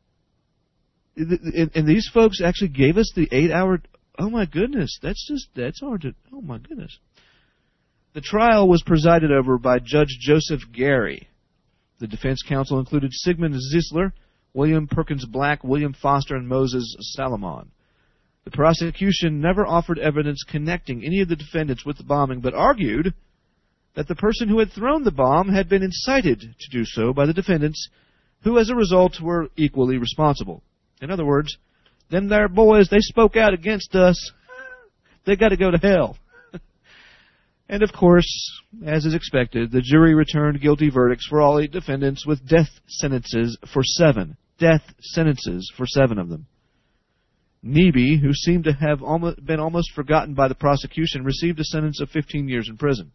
And these folks actually gave us the 8-hour... Oh, my goodness. That's hard to... Oh, my goodness. The trial was presided over by Judge Joseph Gary. The defense counsel included Sigmund Zisler, William Perkins Black, William Foster, and Moses Salomon. The prosecution never offered evidence connecting any of the defendants with the bombing, but argued that the person who had thrown the bomb had been incited to do so by the defendants, who as a result were equally responsible. In other words, them there boys, they spoke out against us. They got to go to hell. And of course, as is expected, the jury returned guilty verdicts for all 8 defendants with death sentences for 7. Death sentences for 7 of them. Neebe, who seemed to have been almost forgotten by the prosecution, received a sentence of 15 years in prison.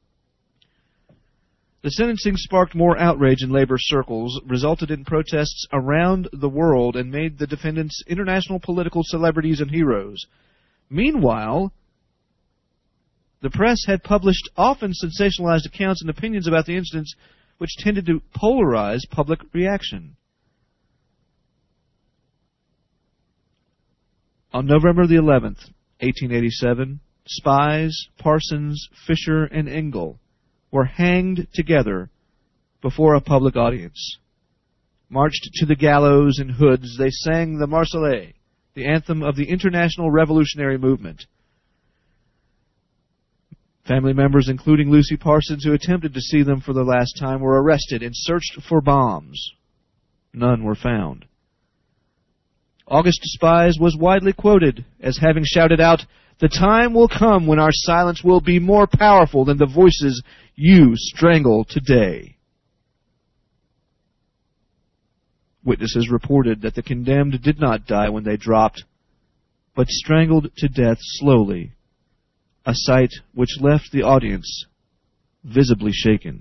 The sentencing sparked more outrage in labor circles, resulted in protests around the world, and made the defendants international political celebrities and heroes. Meanwhile, the press had published often sensationalized accounts and opinions about the incidents which tended to polarize public reaction. On November the 11th, 1887, Spies, Parsons, Fisher, and Engel were hanged together before a public audience. Marched to the gallows in hoods, they sang the Marseillaise, the anthem of the International Revolutionary Movement. Family members, including Lucy Parsons, who attempted to see them for the last time, were arrested and searched for bombs. None were found. August Spies was widely quoted as having shouted out, "The time will come when our silence will be more powerful than the voices you strangle today." Witnesses reported that the condemned did not die when they dropped, but strangled to death slowly, a sight which left the audience visibly shaken.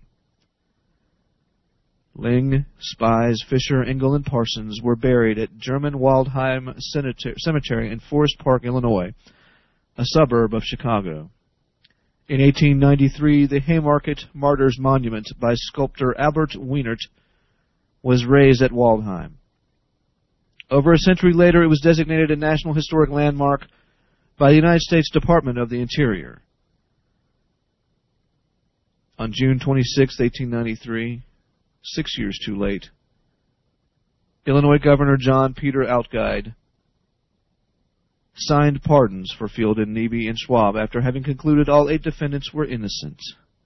Ling, Spies, Fisher, Engel, and Parsons were buried at German Waldheim Cemetery in Forest Park, Illinois, a suburb of Chicago. In 1893, the Haymarket Martyrs Monument by sculptor Albert Wienert was raised at Waldheim. Over a century later, it was designated a National Historic Landmark by the United States Department of the Interior. On June 26, 1893, 6 years too late, Illinois Governor John Peter Outguide signed pardons for Fielden, Neebe, and Schwab after having concluded all 8 defendants were innocent.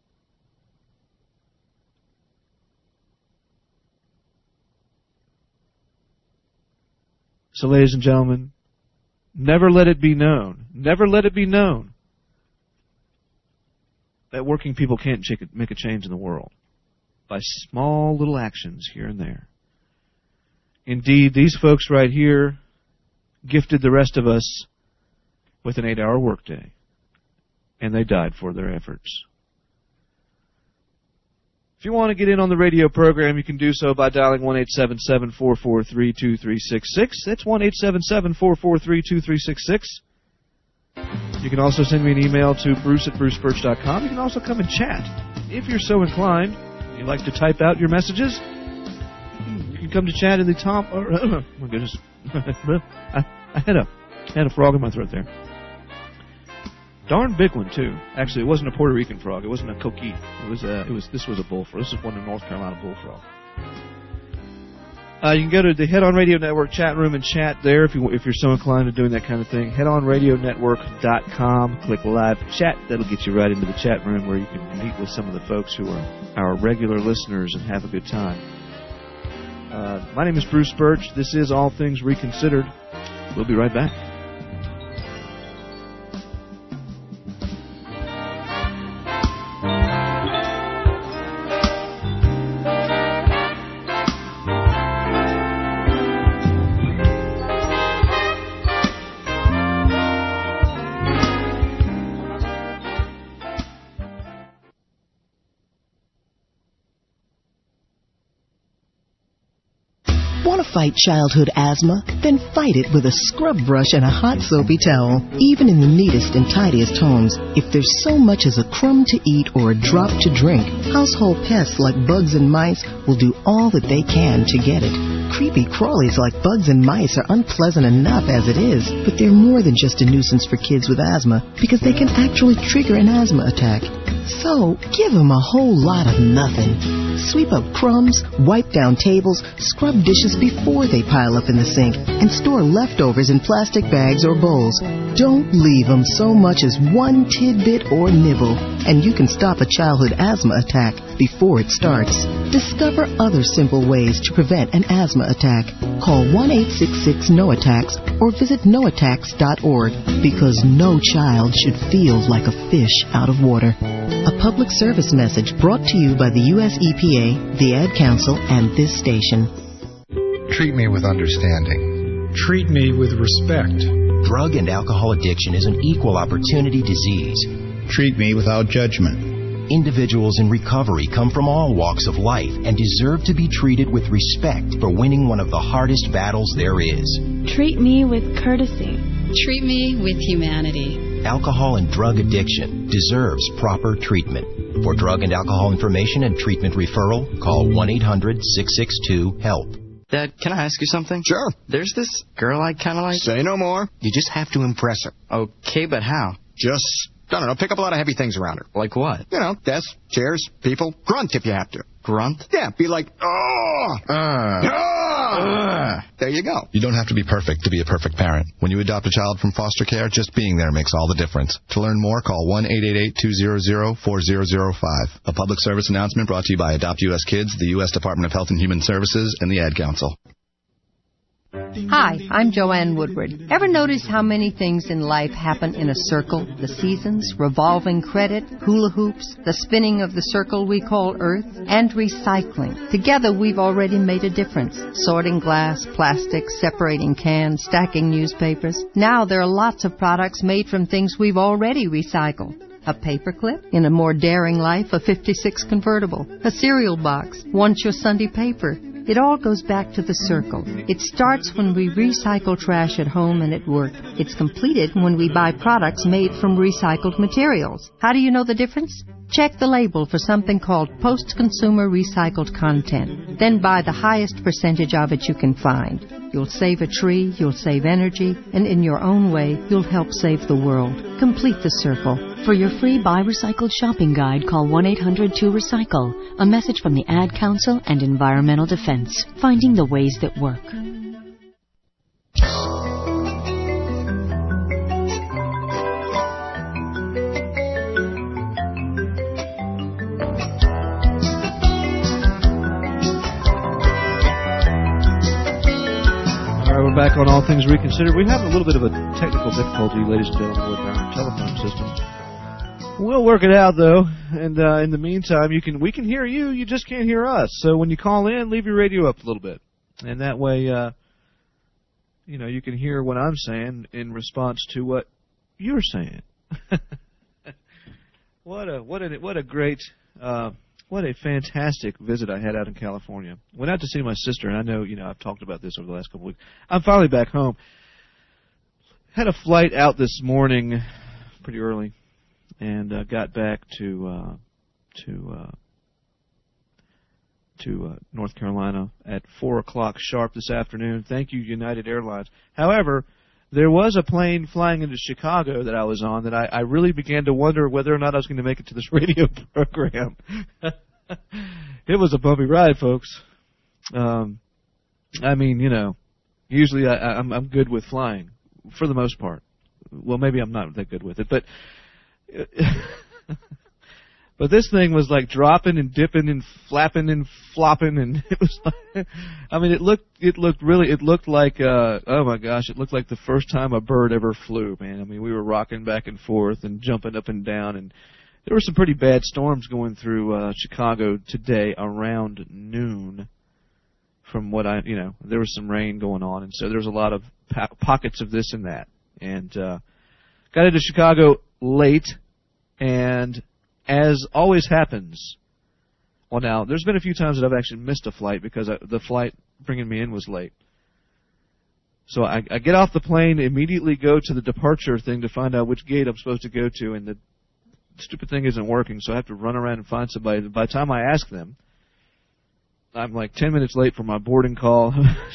So, ladies and gentlemen, never let it be known that working people can't make a change in the world by small little actions here and there. Indeed, these folks right here gifted the rest of us with an 8-hour workday, and they died for their efforts. If you want to get in on the radio program, you can do so by dialing 1-877-443-2366. That's 1-877-443-2366. You can also send me an email to bruce@brucebirch.com. You can also come and chat. If you're so inclined, you like to type out your messages, you can come to chat in the top... Oh, my goodness. I had a frog in my throat there. Darn big one, too. Actually, it wasn't a Puerto Rican frog. It wasn't a coquille. This was a bullfrog. This is one of North Carolina bullfrog. You can go to the Head On Radio Network chat room and chat there if you're so inclined to doing that kind of thing. HeadOnRadioNetwork.com. Click Live Chat. That'll get you right into the chat room where you can meet with some of the folks who are our regular listeners and have a good time. My name is Bruce Birch. This is All Things Reconsidered. We'll be right back. Fight childhood asthma? Then fight it with a scrub brush and a hot soapy towel. Even in the neatest and tidiest homes, if there's so much as a crumb to eat or a drop to drink, household pests like bugs and mice will do all that they can to get it. Creepy crawlies like bugs and mice are unpleasant enough as it is, but they're more than just a nuisance for kids with asthma because they can actually trigger an asthma attack. So, give them a whole lot of nothing. Sweep up crumbs, wipe down tables, scrub dishes before they pile up in the sink, and store leftovers in plastic bags or bowls. Don't leave them so much as one tidbit or nibble, and you can stop a childhood asthma attack before it starts. Discover other simple ways to prevent an asthma attack. Call 1-866-NO-ATTACKS or visit noattacks.org, because no child should feel like a fish out of water. A public service message brought to you by the U.S. EPA, the Ad Council, and this station. Treat me with understanding. Treat me with respect. Drug and alcohol addiction is an equal opportunity disease. Treat me without judgment. Individuals in recovery come from all walks of life and deserve to be treated with respect for winning one of the hardest battles there is. Treat me with courtesy. Treat me with humanity. Alcohol and drug addiction deserves proper treatment. For drug and alcohol information and treatment referral, call 1-800-662-HELP. Dad, can I ask you something? Sure. There's this girl I kind of like. Say no more. You just have to impress her. Okay, but how? Just, I don't know, pick up a lot of heavy things around her. Like what? You know, desks, chairs, people. Grunt if you have to. Grunt? Yeah, be like, There you go. You don't have to be perfect to be a perfect parent. When you adopt a child from foster care, just being there makes all the difference. To learn more, call 1-888-200-4005. A public service announcement brought to you by Adopt U.S. Kids, the U.S. Department of Health and Human Services, and the Ad Council. Hi, I'm Joanne Woodward. Ever notice how many things in life happen in a circle? The seasons, revolving credit, hula hoops, the spinning of the circle we call Earth, and recycling. Together we've already made a difference. Sorting glass, plastic, separating cans, stacking newspapers. Now there are lots of products made from things we've already recycled. A paperclip? In a more daring life, a 56 convertible. A cereal box. Once your Sunday paper. It all goes back to the circle. It starts when we recycle trash at home and at work. It's completed when we buy products made from recycled materials. How do you know the difference? Check the label for something called post-consumer recycled content. Then buy the highest percentage of it you can find. You'll save a tree, you'll save energy, and in your own way, you'll help save the world. Complete the circle. For your free Buy Recycled shopping guide, call 1-800-2RECYCLE. A message from the Ad Council and Environmental Defense. Finding the ways that work. We're back on All Things Reconsidered. We have a little bit of a technical difficulty, ladies and gentlemen, with our telephone system. We'll work it out, though, and in the meantime, we can hear you. You just can't hear us. So when you call in, leave your radio up a little bit, and that way, you can hear what I'm saying in response to what you're saying. What a great. What a fantastic visit I had out in California. Went out to see my sister, and I know, I've talked about this over the last couple of weeks. I'm finally back home. Had a flight out this morning pretty early, and got back to North Carolina at 4 o'clock sharp this afternoon. Thank you, United Airlines. However, there was a plane flying into Chicago that I was on that I really began to wonder whether or not I was going to make it to this radio program. It was a bumpy ride, folks. Usually I'm good with flying, for the most part. Well, maybe I'm not that good with it, but but this thing was like dropping and dipping and flapping and flopping, and it was like, it looked like, oh my gosh, it looked like the first time a bird ever flew, man. We were rocking back and forth and jumping up and down, and there were some pretty bad storms going through Chicago today around noon. From what there was some rain going on, and so there was a lot of pockets of this and that. And got into Chicago late, and as always happens, well, now, there's been a few times that I've actually missed a flight because the flight bringing me in was late. So I get off the plane, immediately go to the departure thing to find out which gate I'm supposed to go to, and the stupid thing isn't working, so I have to run around and find somebody. By the time I ask them, I'm like 10 minutes late for my boarding call.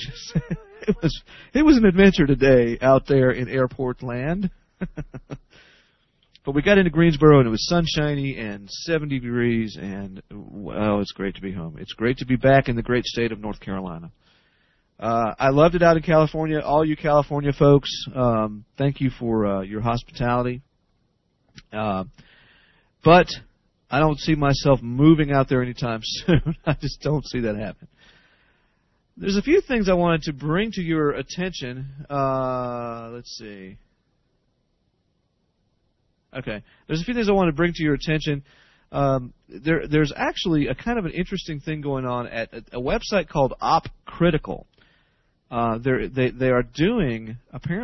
It was an adventure today out there in airport land. But we got into Greensboro, and it was sunshiny and 70 degrees and Well, it's great to be home. It's great to be back in the great state of North Carolina. I loved it out in California. All you California folks, thank you for your hospitality. But I don't see myself moving out there anytime soon. I just don't see that happening. There's a few things I wanted to bring to your attention. Let's see. Okay. There's a few things I want to bring to your attention. There's actually a kind of an interesting thing going on at a website called OpCritical. They are doing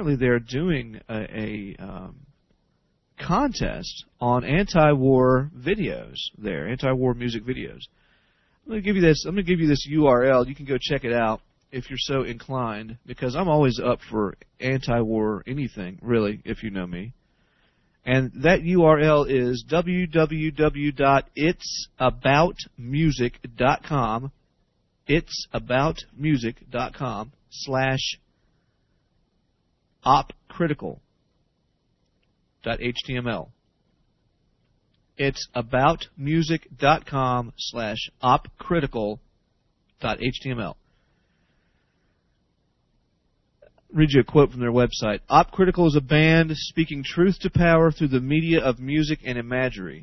a contest on anti-war videos there, anti-war music videos. I'm going to give you this URL. You can go check it out if you're so inclined, because I'm always up for anti-war anything, really, if you know me. And that URL is www.itsaboutmusic.com. itsaboutmusic.com/opcritical.html. It's aboutmusic.com/opcritical.html. Read you a quote from their website. OpCritical is a band speaking truth to power through the media of music and imagery.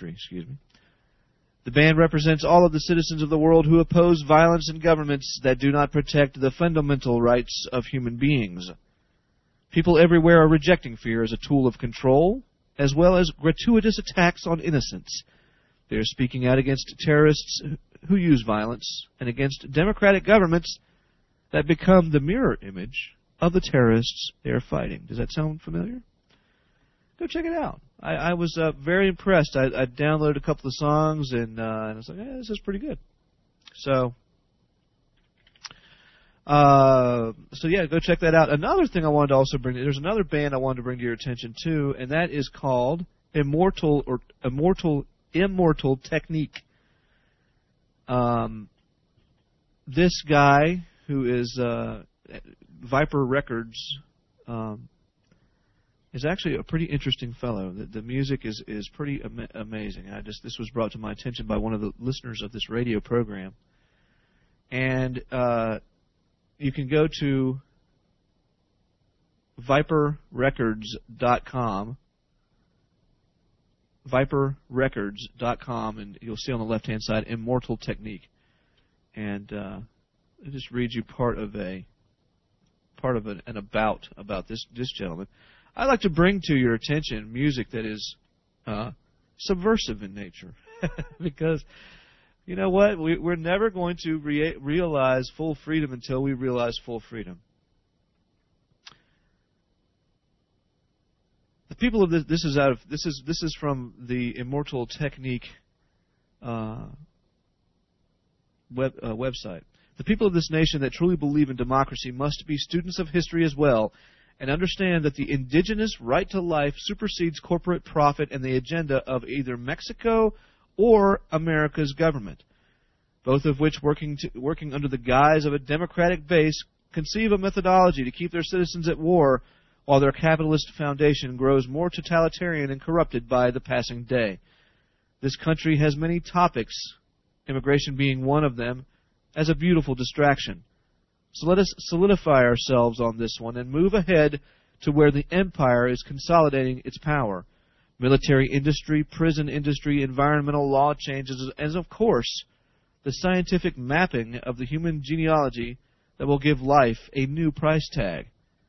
The band represents all of the citizens of the world who oppose violence and governments that do not protect the fundamental rights of human beings. People everywhere are rejecting fear as a tool of control, as well as gratuitous attacks on innocents. They are speaking out against terrorists who use violence and against democratic governments that become the mirror image of the terrorists they are fighting. Does that sound familiar? Go check it out. I was very impressed. I downloaded a couple of songs, and I was like, this is pretty good. So yeah, go check that out. Another thing I wanted to also bring, there's another band I wanted to bring to your attention too, and that is called Immortal Technique. This guy who is Viper Records is actually a pretty interesting fellow. The music is pretty amazing. This was brought to my attention by one of the listeners of this radio program, and you can go to viperrecords.com, viperrecords.com, and you'll see on the left-hand side Immortal Technique, and I'll just read you part of an about this gentleman. I'd like to bring to your attention music that is subversive in nature, because you know what? We're never going to realize full freedom until we realize full freedom. The people of this is from the Immortal Technique website. The people of this nation that truly believe in democracy must be students of history as well, and understand that the indigenous right to life supersedes corporate profit and the agenda of either Mexico or America's government, both of which, working under the guise of a democratic base, conceive a methodology to keep their citizens at war while their capitalist foundation grows more totalitarian and corrupted by the passing day. This country has many topics, immigration being one of them, as a beautiful distraction. So let us solidify ourselves on this one and move ahead to where the empire is consolidating its power. Military industry, prison industry, environmental law changes, and of course, the scientific mapping of the human genealogy that will give life a new price tag.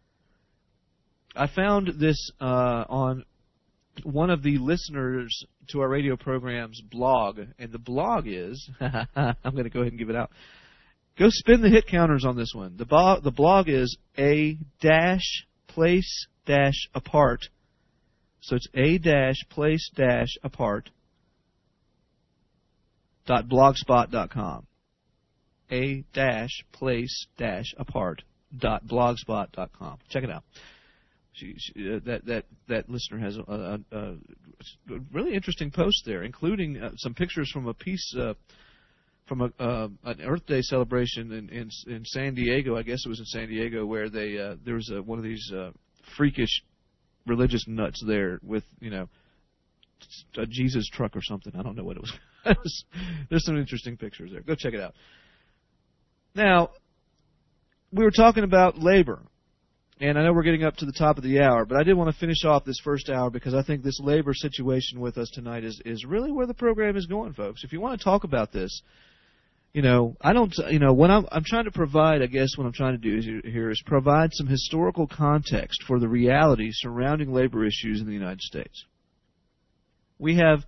I found this on one of the listeners to our radio program's blog, and the blog is, I'm going to go ahead and give it out. Go spin the hit counters on this one. The blog is a-place-apart. So it's a-place-apart.blogspot.com. a-place-apart.blogspot.com. Check it out. That listener has a really interesting post there, including some pictures from a piece from an Earth Day celebration in San Diego. I guess it was in San Diego, where there was one of these freakish religious nuts there with a Jesus truck or something. I don't know what it was. There's some interesting pictures there. Go check it out. Now, we were talking about labor, and I know we're getting up to the top of the hour, but I did want to finish off this first hour because I think this labor situation with us tonight is really where the program is going, folks. If you want to talk about this, when I'm trying to provide, I guess what I'm trying to do here is provide some historical context for the reality surrounding labor issues in the United States. We have,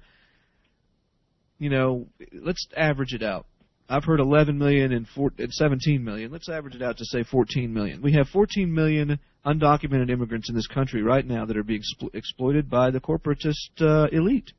let's average it out. I've heard 11 million and 17 million. Let's average it out to say 14 million. We have 14 million undocumented immigrants in this country right now that are being exploited by the corporatist elite.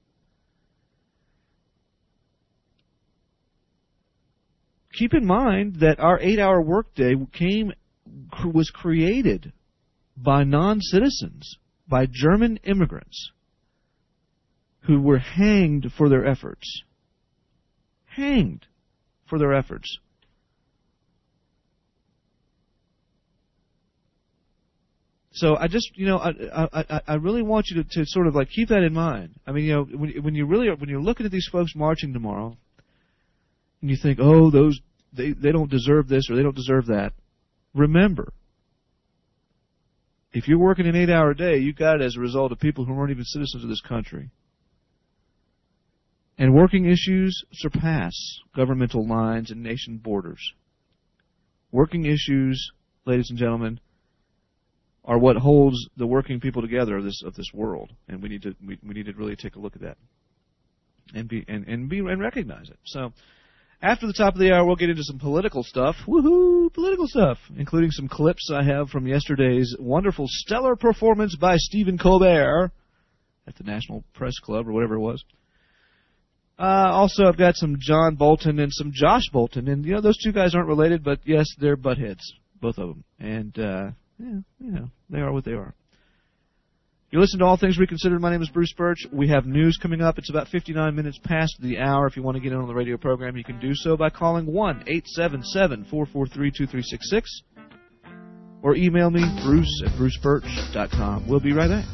Keep in mind that our 8-hour workday was created by non-citizens, by German immigrants who were hanged for their efforts. Hanged for their efforts. So I just, I really want you to sort of like keep that in mind. I mean, when you're looking at these folks marching tomorrow, and you think, oh, they don't deserve this or they don't deserve that. Remember, if you're working an 8-hour day, you got it as a result of people who weren't even citizens of this country. And working issues surpass governmental lines and nation borders. Working issues, ladies and gentlemen, are what holds the working people together of this world, and we need to really take a look at that and recognize it. So, after the top of the hour, we'll get into some political stuff. Woohoo! Political stuff, including some clips I have from yesterday's wonderful, stellar performance by Stephen Colbert at the National Press Club or whatever it was. Also, I've got some John Bolton and some Josh Bolton, and those two guys aren't related, but yes, they're butt heads, both of them, and they are what they are. You listen to All Things Reconsidered. My name is Bruce Birch. We have news coming up. It's about 59 minutes past the hour. If you want to get in on the radio program, you can do so by calling 1-877-443-2366 or email me, bruce@brucebirch.com. We'll be right back.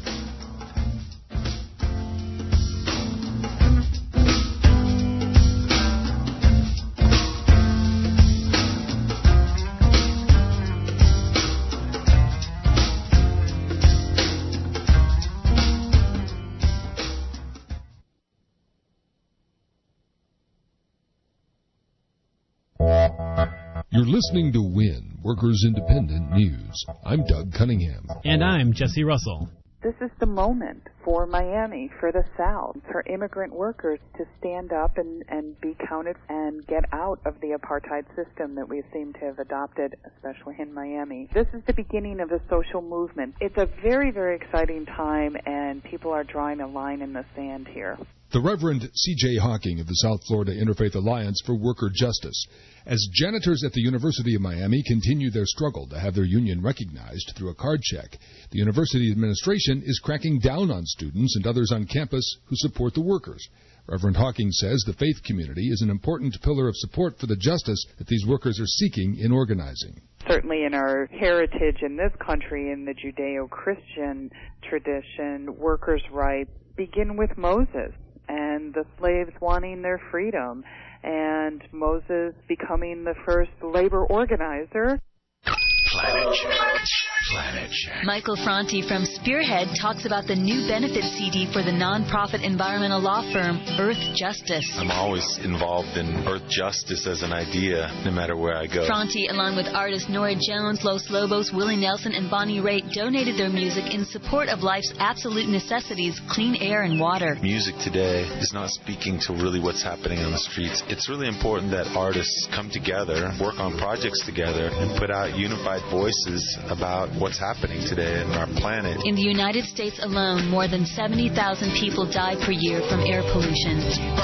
You're listening to WIN, Workers Independent News. I'm Doug Cunningham. And I'm Jesse Russell. This is the moment for Miami, for the South, for immigrant workers to stand up and be counted and get out of the apartheid system that we seem to have adopted, especially in Miami. This is the beginning of a social movement. It's a very, very exciting time, and people are drawing a line in the sand here. The Reverend C.J. Hawking of the South Florida Interfaith Alliance for Worker Justice. As janitors at the University of Miami continue their struggle to have their union recognized through a card check, the university administration is cracking down on students and others on campus who support the workers. Reverend Hawking says the faith community is an important pillar of support for the justice that these workers are seeking in organizing. Certainly in our heritage in this country, in the Judeo-Christian tradition, workers' rights begin with Moses and the slaves wanting their freedom, and Moses becoming the first labor organizer. Planet Check. Planet Check. Michael Franti from Spearhead talks about the new benefit CD for the nonprofit environmental law firm Earth Justice. I'm always involved in Earth Justice as an idea, no matter where I go. Franti, along with artists Nora Jones, Los Lobos, Willie Nelson, and Bonnie Raitt, donated their music in support of life's absolute necessities, clean air and water. Music today is not speaking to really what's happening on the streets. It's really important that artists come together, work on projects together, and put out unified voices about what's happening today in our planet. In the United States alone, more than 70,000 people die per year from air pollution.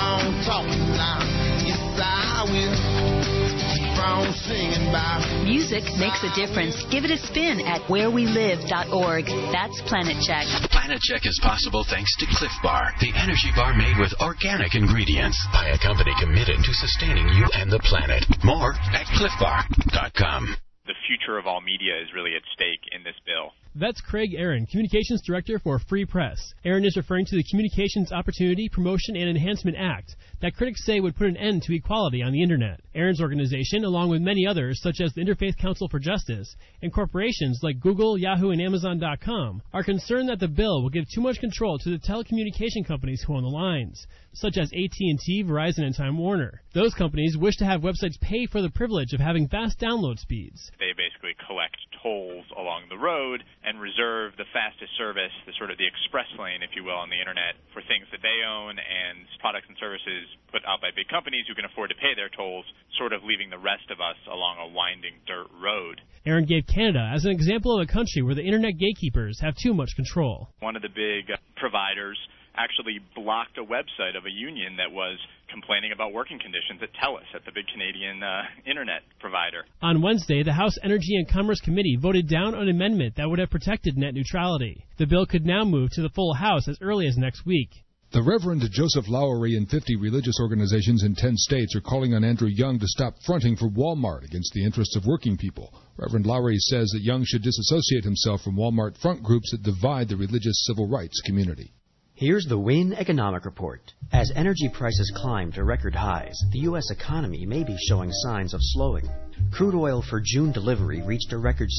Music makes a difference. Give it a spin at wherewelive.org. That's Planet Check. Planet Check is possible thanks to Cliff Bar, the energy bar made with organic ingredients by a company committed to sustaining you and the planet. More at cliffbar.com. The future of all media is really at stake in this bill. That's Craig Aaron, Communications Director for Free Press. Aaron is referring to the Communications Opportunity, Promotion, and Enhancement Act that critics say would put an end to equality on the Internet. Aaron's organization, along with many others, such as the Interfaith Council for Justice, and corporations like Google, Yahoo, and Amazon.com, are concerned that the bill will give too much control to the telecommunication companies who own the lines, such as AT&T, Verizon, and Time Warner. Those companies wish to have websites pay for the privilege of having fast download speeds. They basically collect tolls along the road and reserve the fastest service, the sort of the express lane, if you will, on the Internet for things that they own and products and services put out by big companies who can afford to pay their tolls, sort of leaving the rest of us along a winding dirt road. Aaron gave Canada as an example of a country where the Internet gatekeepers have too much control. One of the big providers actually blocked a website of a union that was complaining about working conditions at TELUS, at the big Canadian Internet provider. On Wednesday, the House Energy and Commerce Committee voted down an amendment that would have protected net neutrality. The bill could now move to the full House as early as next week. The Reverend Joseph Lowery and 50 religious organizations in 10 states are calling on Andrew Young to stop fronting for Walmart against the interests of working people. Reverend Lowery says that Young should disassociate himself from Walmart front groups that divide the religious civil rights community. Here's the WIN Economic Report. As energy prices climb to record highs, the U.S. economy may be showing signs of slowing. Crude oil for June delivery reached a record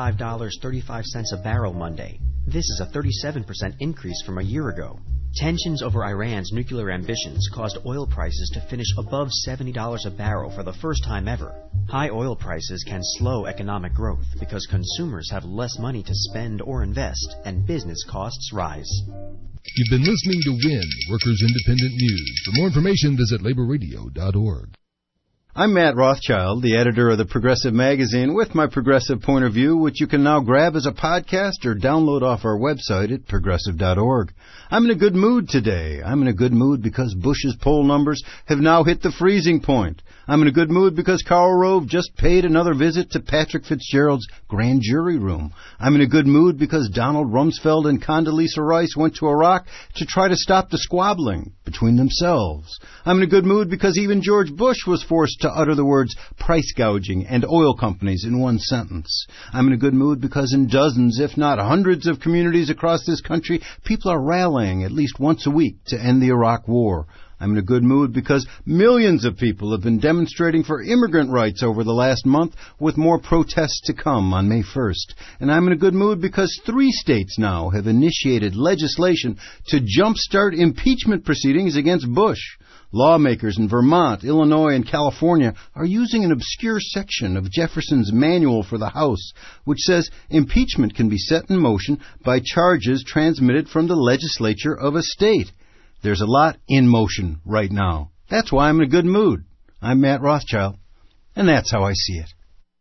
$75.35 a barrel Monday. This is a 37% increase from a year ago. Tensions over Iran's nuclear ambitions caused oil prices to finish above $70 a barrel for the first time ever. High oil prices can slow economic growth because consumers have less money to spend or invest, and business costs rise. You've been listening to WIN, Workers' Independent News. For more information, visit laborradio.org. I'm Matt Rothschild, the editor of the Progressive Magazine, with my Progressive Point of View, which you can now grab as a podcast or download off our website at progressive.org. I'm in a good mood today. I'm in a good mood because Bush's poll numbers have now hit the freezing point. I'm in a good mood because Karl Rove just paid another visit to Patrick Fitzgerald's grand jury room. I'm in a good mood because Donald Rumsfeld and Condoleezza Rice went to Iraq to try to stop the squabbling between themselves. I'm in a good mood because even George Bush was forced to utter the words price gouging and oil companies in one sentence. I'm in a good mood because in dozens, if not hundreds of communities across this country, people are rallying at least once a week to end the Iraq War. I'm in a good mood because millions of people have been demonstrating for immigrant rights over the last month, with more protests to come on May 1st. And I'm in a good mood because 3 states now have initiated legislation to jumpstart impeachment proceedings against Bush. Lawmakers in Vermont, Illinois, and California are using an obscure section of Jefferson's Manual for the House, which says impeachment can be set in motion by charges transmitted from the legislature of a state. There's a lot in motion right now. That's why I'm in a good mood. I'm Matt Rothschild, and that's how I see it.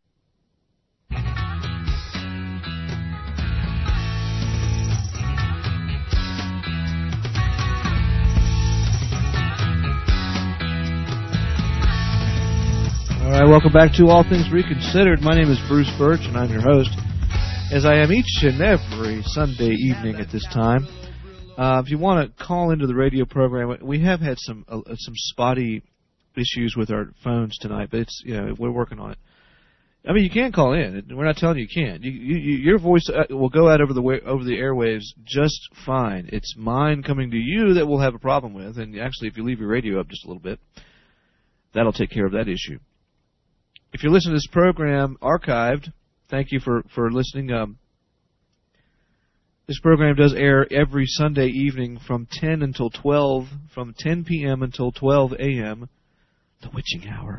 All right, welcome back to All Things Reconsidered. My name is Bruce Birch, and I'm your host, as I am each and every Sunday evening at this time. If you want to call into the radio program, we have had some spotty issues with our phones tonight, but it's we're working on it. I mean, you can call in. We're not telling you can't. Your voice will go out over the airwaves just fine. It's mine coming to you that we'll have a problem with. And actually, if you leave your radio up just a little bit, that'll take care of that issue. If you're listening to this program archived, thank you for listening. This program does air every Sunday evening from 10 until 12, from 10 p.m. until 12 a.m., the witching hour.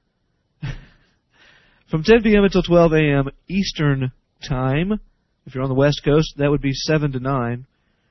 From 10 p.m. until 12 a.m. Eastern Time. If you're on the West Coast, that would be 7 to 9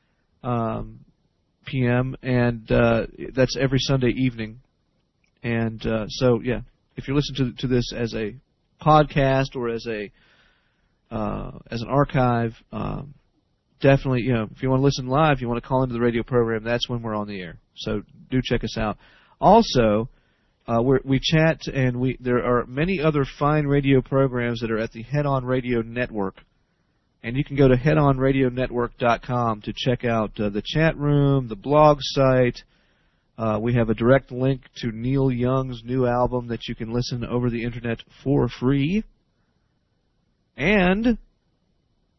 p.m., and that's every Sunday evening. And so, yeah, if you're listening to this as a podcast or as an archive, definitely, if you want to listen live, you want to call into the radio program, that's when we're on the air. So do check us out. Also, we chat, and there are many other fine radio programs that are at the Head On Radio Network. And you can go to headonradionetwork.com to check out the chat room, the blog site. We have a direct link to Neil Young's new album that you can listen over the Internet for free. And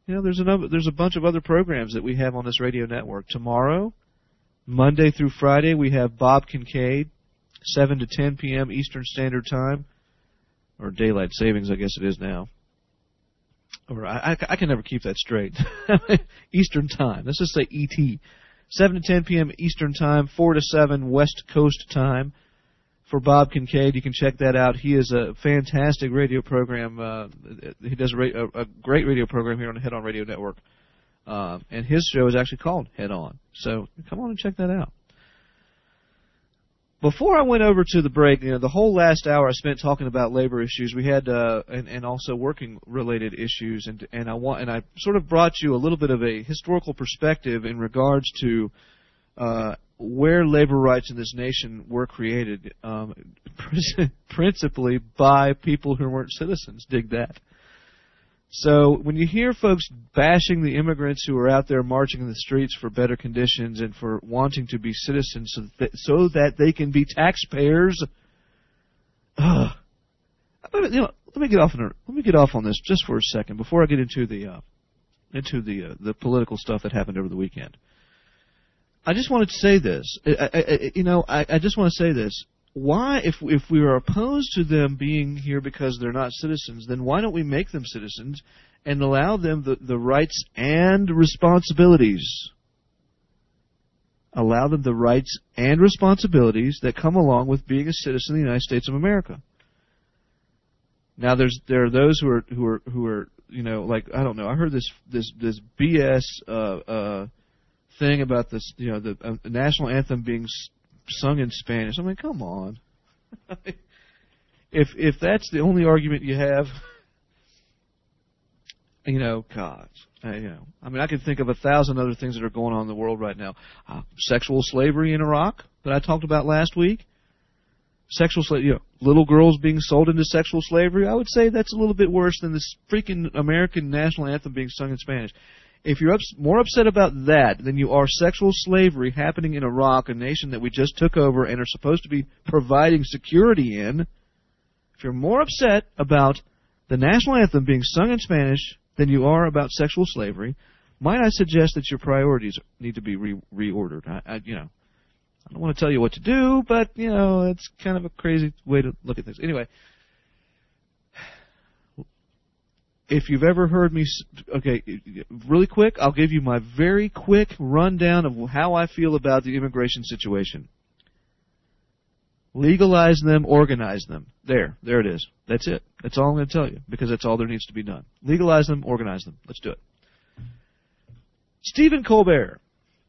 there's a bunch of other programs that we have on this radio network. Tomorrow, Monday through Friday, we have Bob Kincaid, 7 to 10 p.m. Eastern Standard Time, or Daylight Savings, I guess it is now. Or I can never keep that straight. Eastern Time. Let's just say ET. 7 to 10 p.m. Eastern Time, 4 to 7 West Coast Time. For Bob Kincaid, you can check that out. He is a fantastic radio program. He does a great radio program here on the Head On Radio Network. And his show is actually called Head On. So come on and check that out. Before I went over to the break, the whole last hour I spent talking about labor issues. We had and also working related issues, and I sort of brought you a little bit of a historical perspective in regards to where labor rights in this nation were created, principally by people who weren't citizens. Dig that. So when you hear folks bashing the immigrants who are out there marching in the streets for better conditions and for wanting to be citizens so that they can be taxpayers, let me get off on this just for a second before I get into the political stuff that happened over the weekend. I just wanted to say this. I just want to say this. Why, if we are opposed to them being here because they're not citizens, then why don't we make them citizens and allow them the rights and responsibilities? Allow them the rights and responsibilities that come along with being a citizen of the United States of America. Now, there are those who are like, I don't know. I heard this BS thing about this, the national anthem being sung in Spanish. I mean, come on. If that's the only argument you have, gosh, I can think of 1,000 other things that are going on in the world right now. Sexual slavery in Iraq that I talked about last week. Sexual slavery, little girls being sold into sexual slavery. I would say that's a little bit worse than this freaking American national anthem being sung in Spanish. If you're more upset about that than you are sexual slavery happening in Iraq, a nation that we just took over and are supposed to be providing security in, if you're more upset about the national anthem being sung in Spanish than you are about sexual slavery, might I suggest that your priorities need to be reordered? I don't want to tell you what to do, but, it's kind of a crazy way to look at things. Anyway, if you've ever heard me, okay, really quick, I'll give you my very quick rundown of how I feel about the immigration situation. Legalize them, organize them. There it is. That's it. That's all I'm going to tell you, because that's all there needs to be done. Legalize them, organize them. Let's do it. Stephen Colbert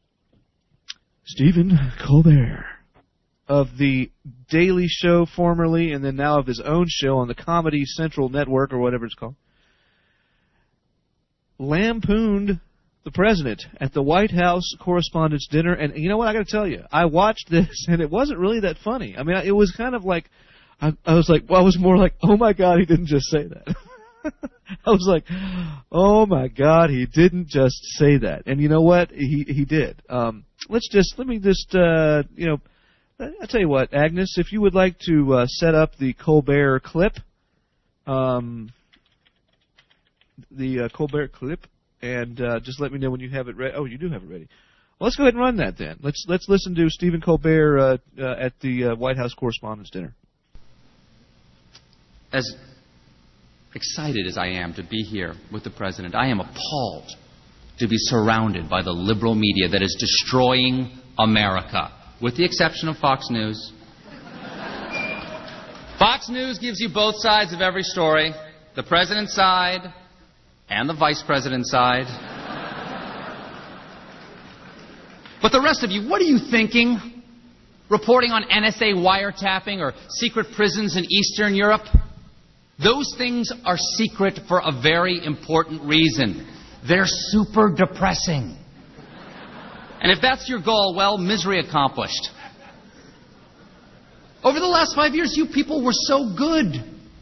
of the Daily Show formerly, and then now of his own show on the Comedy Central Network, or whatever it's called, lampooned the president at the White House Correspondents' Dinner. And you know what? I got to tell you, I watched this, and it wasn't really that funny. I mean, it was kind of like, I was more like, oh my God, he didn't just say that. I was like, oh my God, he didn't just say that. And you know what? He did. Let me just, I'll tell you what, Agnes, if you would like to set up the Colbert clip, Colbert clip, and just let me know when you have it ready. Oh, you do have it ready. Well, let's go ahead and run that then. Let's listen to Stephen Colbert at the White House Correspondents' Dinner. As excited as I am to be here with the President, I am appalled to be surrounded by the liberal media that is destroying America, with the exception of Fox News. Fox News gives you both sides of every story, the President's side and the Vice President's side. But the rest of you, what are you thinking? Reporting on NSA wiretapping or secret prisons in Eastern Europe? Those things are secret for a very important reason. They're super depressing. And if that's your goal, well, misery accomplished. Over the last 5 years, you people were so good.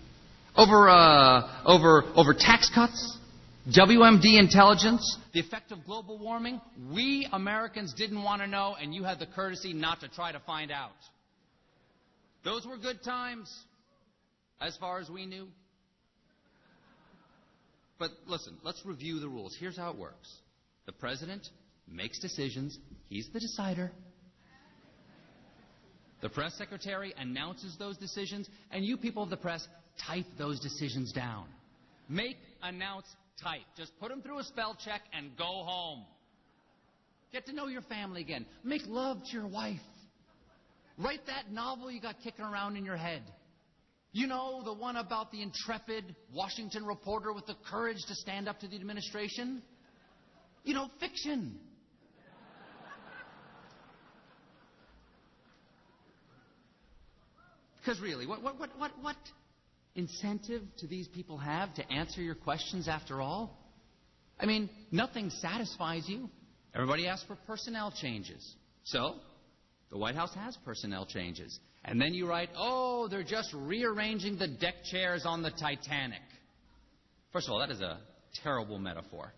Over tax cuts, WMD intelligence, the effect of global warming, we Americans didn't want to know, and you had the courtesy not to try to find out. Those were good times, as far as we knew. But listen, let's review the rules. Here's how it works. The president makes decisions. He's the decider. The press secretary announces those decisions, and you people of the press type those decisions down. Make, announce, type. Just put them through a spell check and go home. Get to know your family again. Make love to your wife. Write that novel you got kicking around in your head. You know, the one about the intrepid Washington reporter with the courage to stand up to the administration? You know, fiction. Because really, what incentive do these people have to answer your questions after all? I mean, nothing satisfies you. Everybody asks for personnel changes. So, the White House has personnel changes. And then you write, oh, they're just rearranging the deck chairs on the Titanic. First of all, that is a terrible metaphor.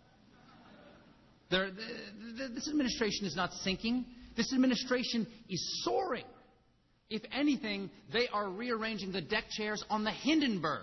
This administration is not sinking. This administration is soaring. If anything, they are rearranging the deck chairs on the Hindenburg.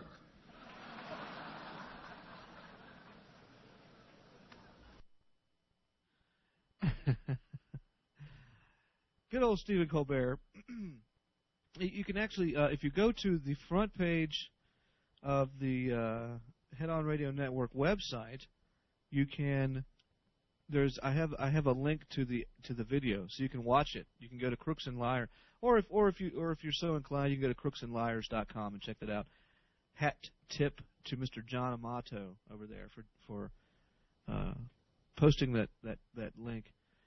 Good old Stephen Colbert. You can actually, if you go to the front page of the Head On Radio Network website, you can. I have a link to the video, so you can watch it. You can go to Crooks and Liar, or if you're so inclined, you can go to crooksandliars.com and check that out. Hat tip to Mr. John Amato over there for posting that link.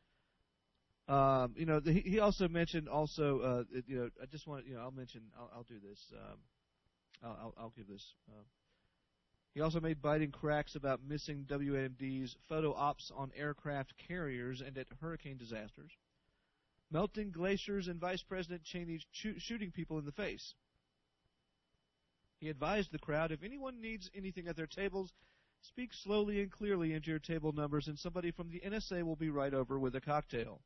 He also mentioned I just want I'll mention I'll do this. I'll give this. He also made biting cracks about missing WMD's photo ops on aircraft carriers and at hurricane disasters, melting glaciers, and Vice President Cheney shooting people in the face. He advised the crowd, if anyone needs anything at their tables, speak slowly and clearly into your table numbers, and somebody from the NSA will be right over with a cocktail.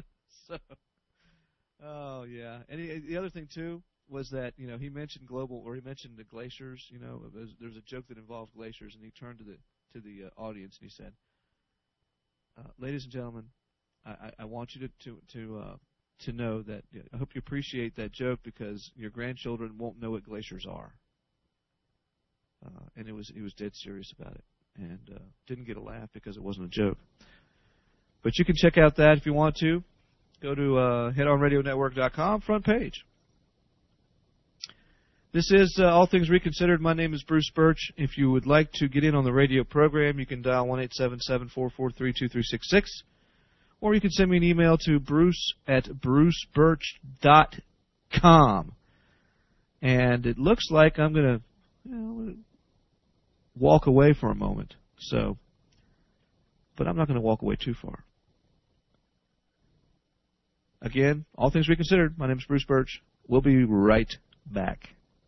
Oh yeah. And the other thing too was that he mentioned the glaciers. There's a joke that involved glaciers, and he turned to the audience and he said, "Ladies and gentlemen, I want you to know that I hope you appreciate that joke because your grandchildren won't know what glaciers are." And he was dead serious about it, and didn't get a laugh because it wasn't a joke. But you can check out that if you want to. Go to headonradionetwork.com, front page. This is All Things Reconsidered. My name is Bruce Birch. If you would like to get in on the radio program, you can dial 1-877-443-2366, or you can send me an email to bruce@brucebirch.com. And it looks like I'm going to walk away for a moment. But I'm not going to walk away too far. Again, All Things Reconsidered. My name is Bruce Birch. We'll be right back.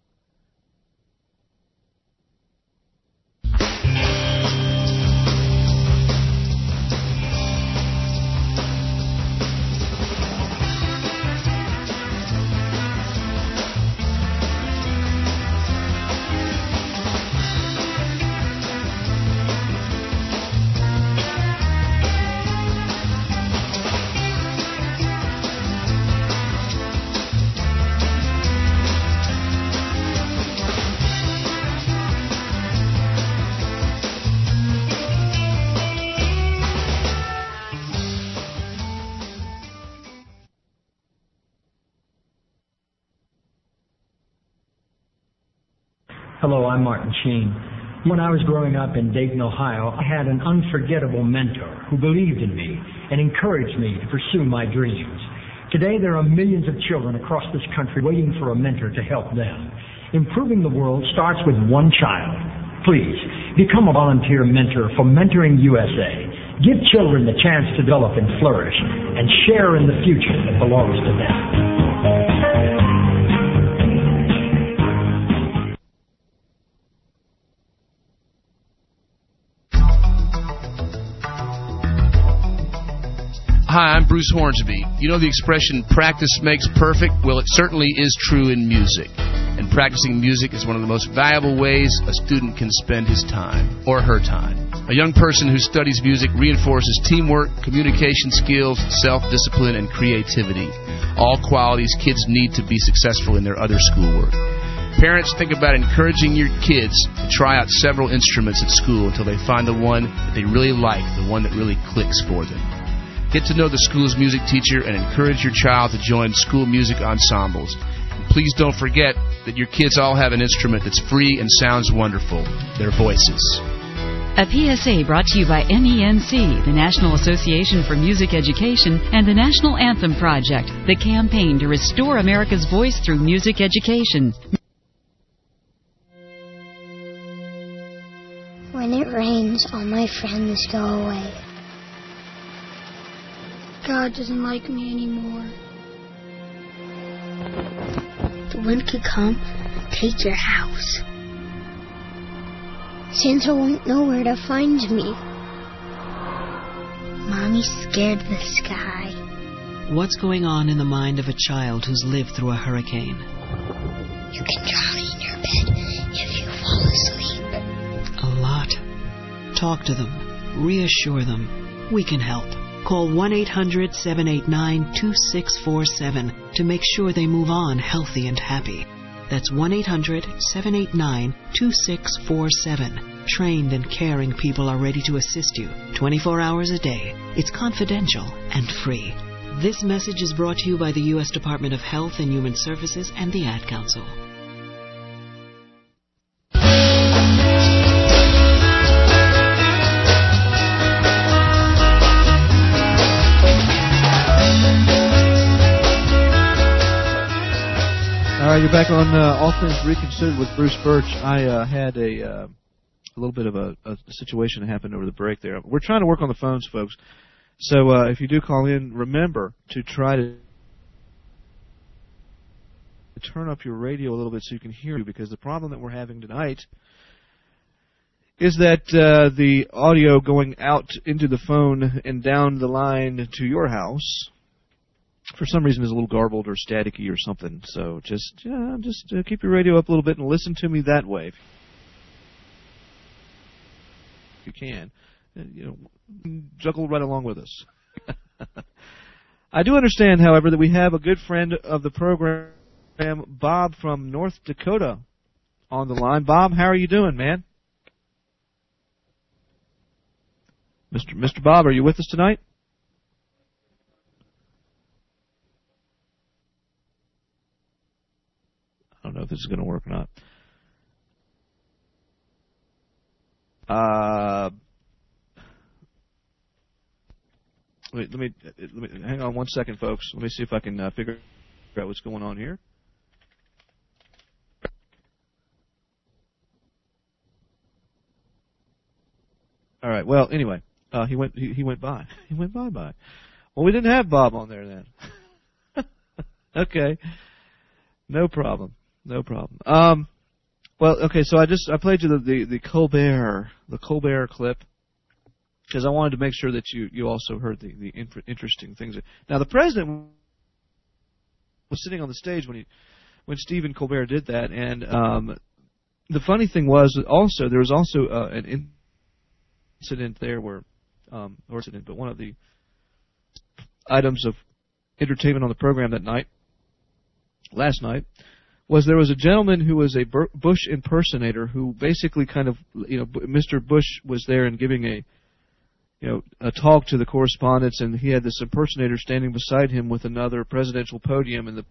Hello, I'm Martin Sheen. When I was growing up in Dayton, Ohio, I had an unforgettable mentor who believed in me and encouraged me to pursue my dreams. Today, there are millions of children across this country waiting for a mentor to help them. Improving the world starts with one child. Please, become a volunteer mentor for Mentoring USA. Give children the chance to develop and flourish and share in the future that belongs to them. Hi, I'm Bruce Hornsby. You know the expression, practice makes perfect? Well, it certainly is true in music. and practicing music is one of the most valuable ways a student can spend his time, or her time. A young person who studies music reinforces teamwork, communication skills, self-discipline, and creativity, all qualities kids need to be successful in their other schoolwork. Parents, think about encouraging your kids to try out several instruments at school until they find the one that they really like, the one that really clicks for them. Get to know the school's music teacher and encourage your child to join school music ensembles. And please don't forget that your kids all have an instrument that's free and sounds wonderful, their voices. A PSA brought to you by NENC, the National Association for Music Education, and the National Anthem Project, the campaign to restore America's voice through music education. When it rains, all my friends go away. God doesn't like me anymore. The wind could come, take your house. Santa won't know where to find me. Mommy's scared of the sky. What's going on in the mind of a child who's lived through a hurricane? You can drown in your bed if you fall asleep. A lot. Talk to them. Reassure them. We can help. Call 1-800-789-2647 to make sure they move on healthy and happy. That's 1-800-789-2647. Trained and caring people are ready to assist you 24 hours a day. It's confidential and free. This message is brought to you by the U.S. Department of Health and Human Services and the Ad Council. All right, you're back on All Things Reconsidered with Bruce Birch. I had a little bit of a situation that happened over the break there. We're trying to work on the phones, folks. So if you do call in, remember to try to turn up your radio a little bit so you can hear you, because the problem that we're having tonight is that the audio going out into the phone and down the line to your house for some reason is a little garbled or staticky or something. So just keep your radio up a little bit and listen to me that way. If you can. Juggle right along with us. I do understand, however, that we have a good friend of the program, Bob from North Dakota, on the line. Bob, how are you doing, man? Mr. Bob, are you with us tonight? I don't know if this is going to work or not. Wait, let me hang on 1 second, folks. Let me see if I can figure out what's going on here. All right. Well, anyway, he went by. He went bye. Well, we didn't have Bob on there then. Okay. No problem. Well, okay. So I played you the Colbert clip, because I wanted to make sure that you also heard the interesting things. Now, the president was sitting on the stage when Stephen Colbert did that, and the funny thing was that there was also an incident there where, but one of the items of entertainment on the program last night, was there was a gentleman who was a Bush impersonator who basically kind of, Mr. Bush was there and giving a talk to the correspondents, and he had this impersonator standing beside him with another presidential podium, and the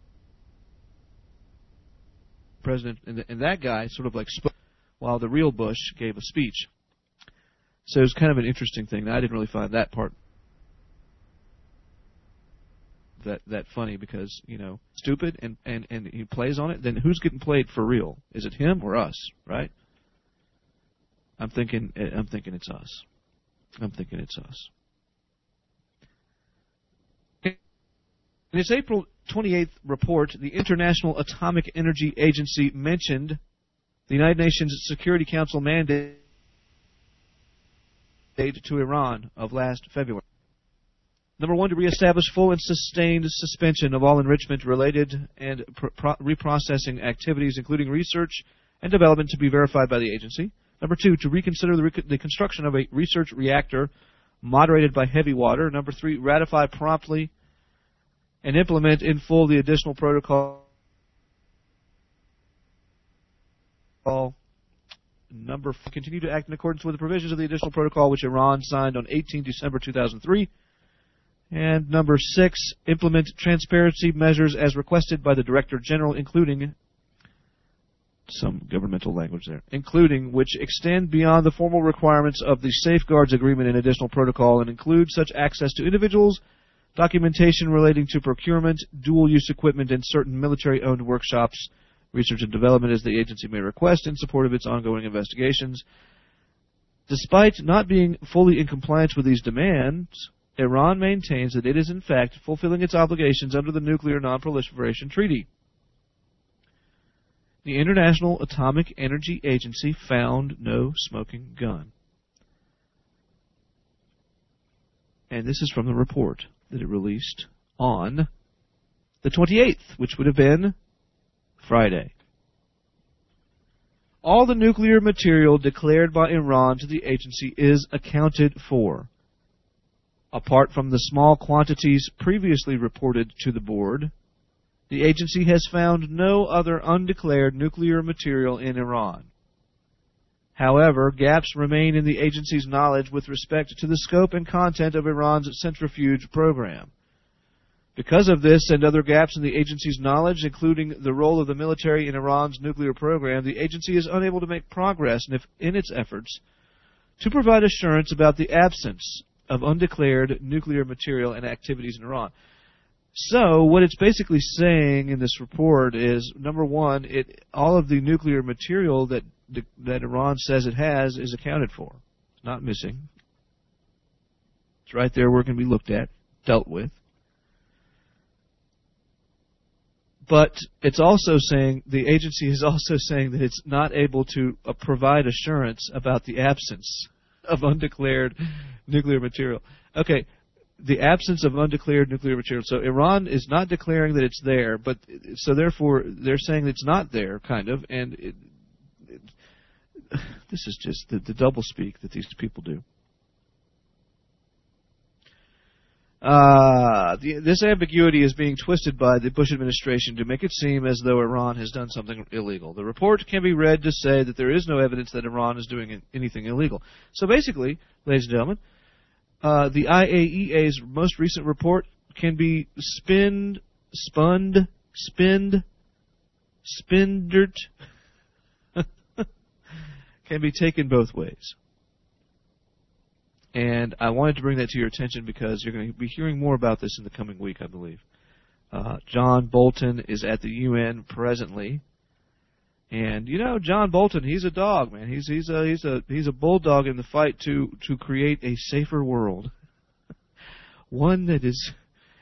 president and that guy sort of like spoke while the real Bush gave a speech. So it was kind of an interesting thing. Now, I didn't really find that part that funny, because stupid and he plays on it. Then who's getting played for real? Is it him or us? Right? I'm thinking it's us. In its April 28th report, the International Atomic Energy Agency mentioned the United Nations Security Council mandate to Iran of last February. Number 1, to reestablish full and sustained suspension of all enrichment-related and reprocessing activities, including research and development, to be verified by the agency. Number 2, to reconsider the construction of a research reactor moderated by heavy water. Number 3, ratify promptly and implement in full the additional protocol. Number 4, continue to act in accordance with the provisions of the additional protocol which Iran signed on 18 December 2003. And number 6, implement transparency measures as requested by the Director General, including some governmental language there, including which extend beyond the formal requirements of the Safeguards Agreement and additional protocol and include such access to individuals, documentation relating to procurement, dual-use equipment, and certain military-owned workshops, research and development as the agency may request in support of its ongoing investigations. Despite not being fully in compliance with these demands, Iran maintains that it is in fact fulfilling its obligations under the Nuclear Non-Proliferation Treaty. The International Atomic Energy Agency found no smoking gun. And this is from the report that it released on the 28th, which would have been Friday. All the nuclear material declared by Iran to the agency is accounted for. Apart from the small quantities previously reported to the board, the agency has found no other undeclared nuclear material in Iran. However, gaps remain in the agency's knowledge with respect to the scope and content of Iran's centrifuge program. Because of this and other gaps in the agency's knowledge, including the role of the military in Iran's nuclear program, the agency is unable to make progress in its efforts to provide assurance about the absence of undeclared nuclear material and activities in Iran. So, what it's basically saying in this report is, number 1, all of the nuclear material that Iran says it has is accounted for. It's not missing. It's right there where it can be looked at, dealt with. But it's also saying, the agency is also saying that it's not able to provide assurance about the absence of undeclared nuclear material. Okay, the absence of undeclared nuclear material. So Iran is not declaring that it's there, but so therefore they're saying it's not there, kind of, and this is just the doublespeak that these people do. This ambiguity is being twisted by the Bush administration to make it seem as though Iran has done something illegal. The report can be read to say that there is no evidence that Iran is doing anything illegal. So basically, ladies and gentlemen, the IAEA's most recent report can be spindert, can be taken both ways. And I wanted to bring that to your attention because you're going to be hearing more about this in the coming week, I believe. John Bolton is at the UN presently, and you know John Bolton, he's a dog, man. He's a bulldog in the fight to create a safer world, one that is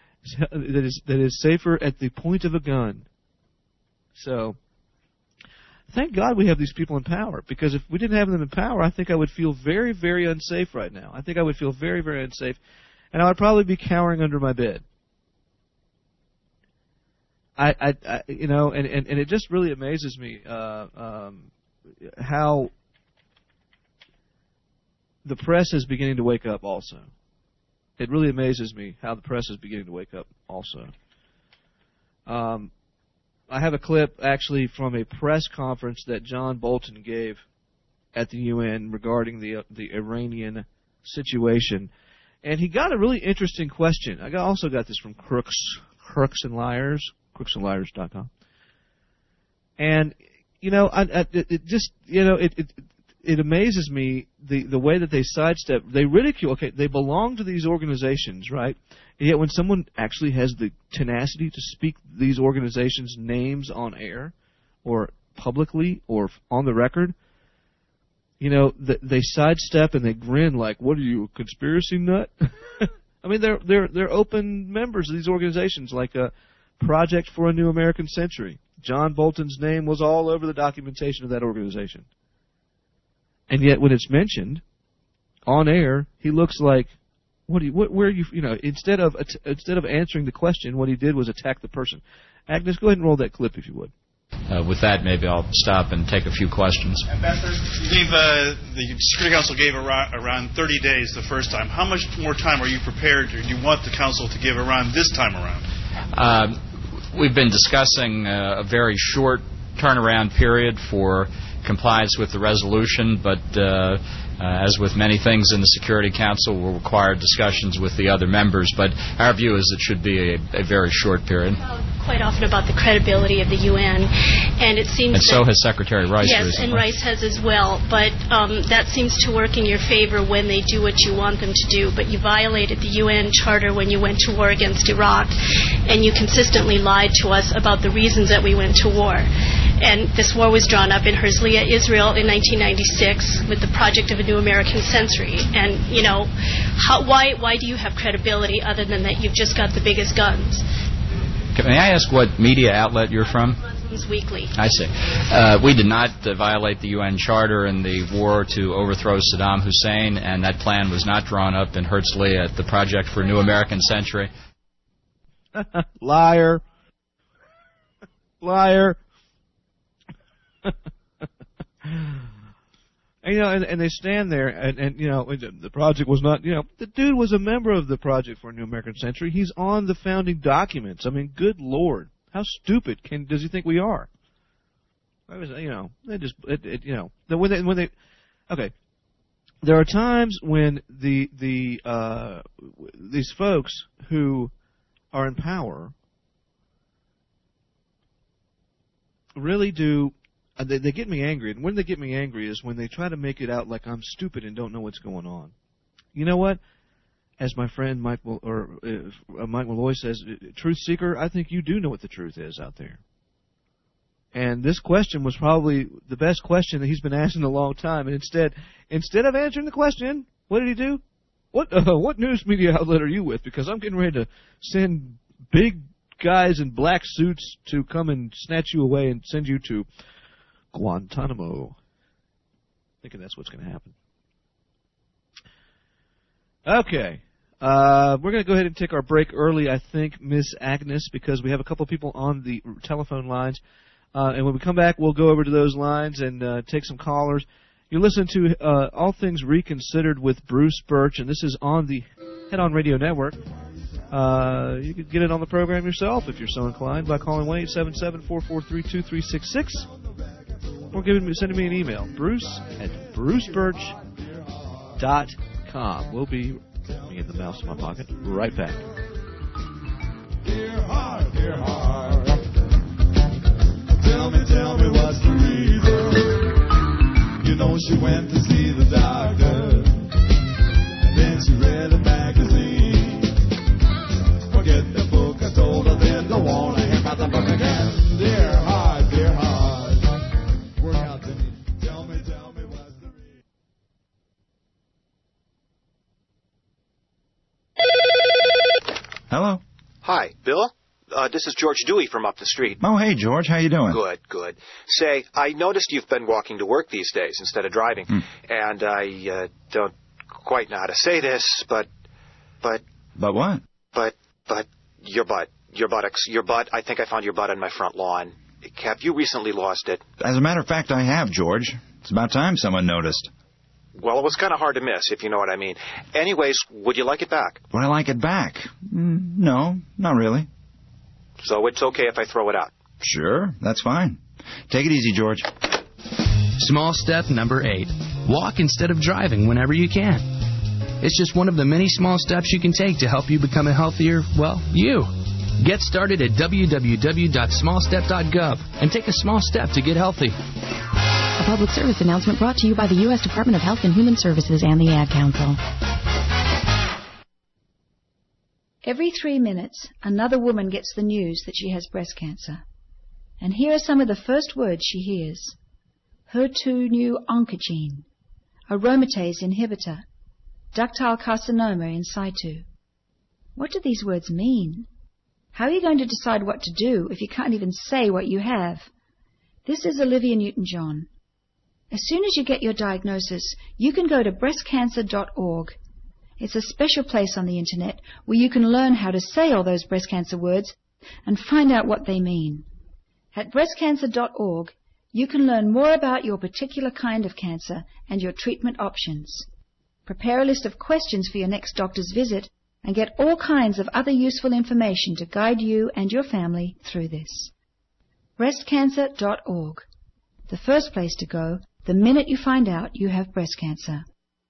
safer at the point of a gun. So. Thank God we have these people in power, because if we didn't have them in power, I think I would feel very, very unsafe right now. I think I would feel very, very unsafe, and I would probably be cowering under my bed. And it just really amazes me how the press is beginning to wake up also. It really amazes me how the press is beginning to wake up also. I have a clip, actually, from a press conference that John Bolton gave at the UN regarding the Iranian situation. And he got a really interesting question. I also got this from Crooks and Liars, crooksandliars.com. And, you know, it amazes me the way that they sidestep. They ridicule. Okay, they belong to these organizations, right? And yet when someone actually has the tenacity to speak these organizations' names on air or publicly or on the record, you know, they sidestep and they grin like, "What are you, a conspiracy nut?" I mean, they're open members of these organizations, like Project for a New American Century. John Bolton's name was all over the documentation of that organization. And yet when it's mentioned on air, he looks like instead of answering the question, what he did was attack the person. Agnes, go ahead and roll that clip if you would. With that, maybe I'll stop and take a few questions. Ambassador, the Security Council gave around 30 days the first time. How much more time are you prepared, or do you want the Council to give around this time around? We've been discussing a very short turnaround period for compliance with the resolution, but as with many things in the Security Council, will require discussions with the other members. But our view is it should be a very short period. Quite often about the credibility of the UN, and it seems. And so has Secretary Rice. Yes, recently. and Rice has as well. But that seems to work in your favor when they do what you want them to do. But you violated the UN Charter when you went to war against Iraq, and you consistently lied to us about the reasons that we went to war. And this war was drawn up in Herzliya, Israel, in 1996 with the project of a new American century. And why do you have credibility other than that you've just got the biggest guns? May I ask what media outlet you're from? Muslims Weekly. I see. We did not violate the UN Charter in the war to overthrow Saddam Hussein, and that plan was not drawn up in Herzliya at the Project for a New American Century. Liar. Liar. And they stand there, and the project was not, the dude was a member of the Project for a New American Century. He's on the founding documents. I mean, good Lord, how stupid does he think we are? They just, okay. There are times when these folks who are in power really do. They get me angry, and when they get me angry is when they try to make it out like I'm stupid and don't know what's going on. You know what? As my friend Mike Malloy says, truth seeker, I think you do know what the truth is out there. And this question was probably the best question that he's been asked in a long time. And instead of answering the question, what did he do? What news media outlet are you with? Because I'm getting ready to send big guys in black suits to come and snatch you away and send you to Guantanamo. Thinking that's what's going to happen. Okay. We're going to go ahead and take our break early, I think, Miss Agnes, because we have a couple of people on the telephone lines. And when we come back, we'll go over to those lines and take some callers. You're listening to All Things Reconsidered with Bruce Birch, and this is on the Head On Radio Network. You can get it on the program yourself if you're so inclined by calling 1-877-443-2366 or sending me an email, bruce@brucebirch.com. We'll be, me and the mouse in my pocket, right back. Dear heart, tell me what's the reason. You know she went to see the doctor, and then she read a magazine. Forget the book, I told her then, don't want to hear about the book again. Dear heart, work out to me. Tell me what's the reason. Hello. Hi, Bill. This is George Dewey from up the street. Oh, hey, George. How you doing? Good. Say, I noticed you've been walking to work these days instead of driving. And I don't quite know how to say this, but... But what? But your butt. Your butt. I think I found your butt on my front lawn. Have you recently lost it? As a matter of fact, I have, George. It's about time someone noticed. Well, it was kind of hard to miss, if you know what I mean. Anyways, would you like it back? Would I like it back? No, not really. So it's okay if I throw it out? Sure, that's fine. Take it easy, George. Small step number 8. Walk instead of driving whenever you can. It's just one of the many small steps you can take to help you become a healthier, you. Get started at www.smallstep.gov and take a small step to get healthy. A public service announcement brought to you by the U.S. Department of Health and Human Services and the Ad Council. Every 3 minutes, another woman gets the news that she has breast cancer. And here are some of the first words she hears. HER2 new oncogene, aromatase inhibitor, ductile carcinoma in situ. What do these words mean? How are you going to decide what to do if you can't even say what you have? This is Olivia Newton-John. As soon as you get your diagnosis, you can go to breastcancer.org It's a special place on the Internet where you can learn how to say all those breast cancer words and find out what they mean. At breastcancer.org, you can learn more about your particular kind of cancer and your treatment options. Prepare a list of questions for your next doctor's visit and get all kinds of other useful information to guide you and your family through this. Breastcancer.org. The first place to go the minute you find out you have breast cancer.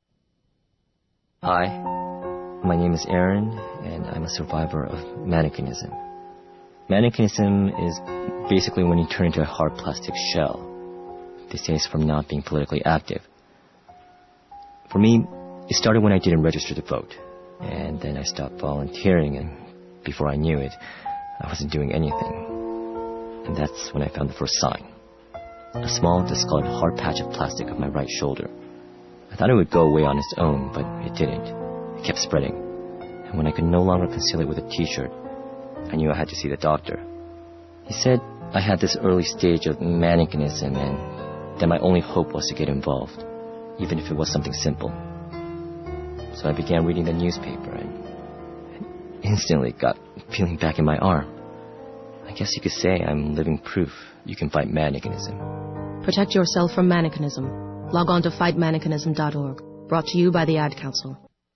Hi, my name is Aaron, and I'm a survivor of mannequinism. Mannequinism is basically when you turn into a hard plastic shell. They say it's from not being politically active. For me, it started when I didn't register to vote, and then I stopped volunteering, and before I knew it, I wasn't doing anything. And that's when I found the first sign. A small, discolored hard patch of plastic on my right shoulder. I thought it would go away on its own, but it didn't. It kept spreading. And when I could no longer conceal it with a t-shirt, I knew I had to see the doctor. He said I had this early stage of mannequinism and that my only hope was to get involved, even if it was something simple. So I began reading the newspaper and instantly got feeling back in my arm. I guess you could say I'm living proof you can fight mannequinism. Protect yourself from mannequinism. Log on to fightmannequinism.org. Brought to you by the Ad Council.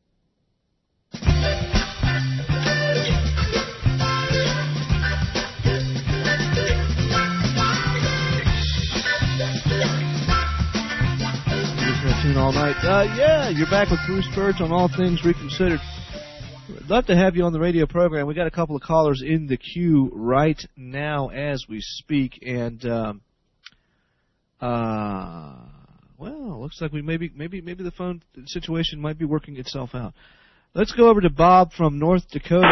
All night. Yeah, you're back with Bruce Birch on All Things Reconsidered. I'd love to have you on the radio program. We got a couple of callers in the queue right now as we speak, and well, looks like we maybe the phone situation might be working itself out. Let's go over to Bob from North Dakota.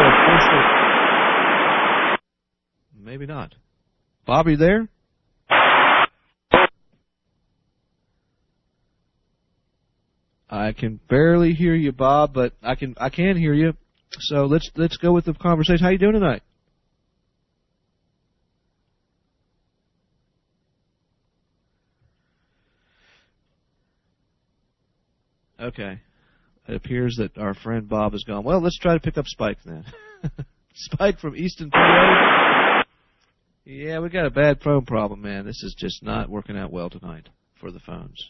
Maybe not. Bob, are you there? I can barely hear you, Bob, but I can hear you. So let's go with the conversation. How you doing tonight? Okay. It appears that our friend Bob is gone. Well, let's try to pick up Spike then. Spike from Easton, PA. Yeah, we got a bad phone problem, man. This is just not working out well tonight for the phones.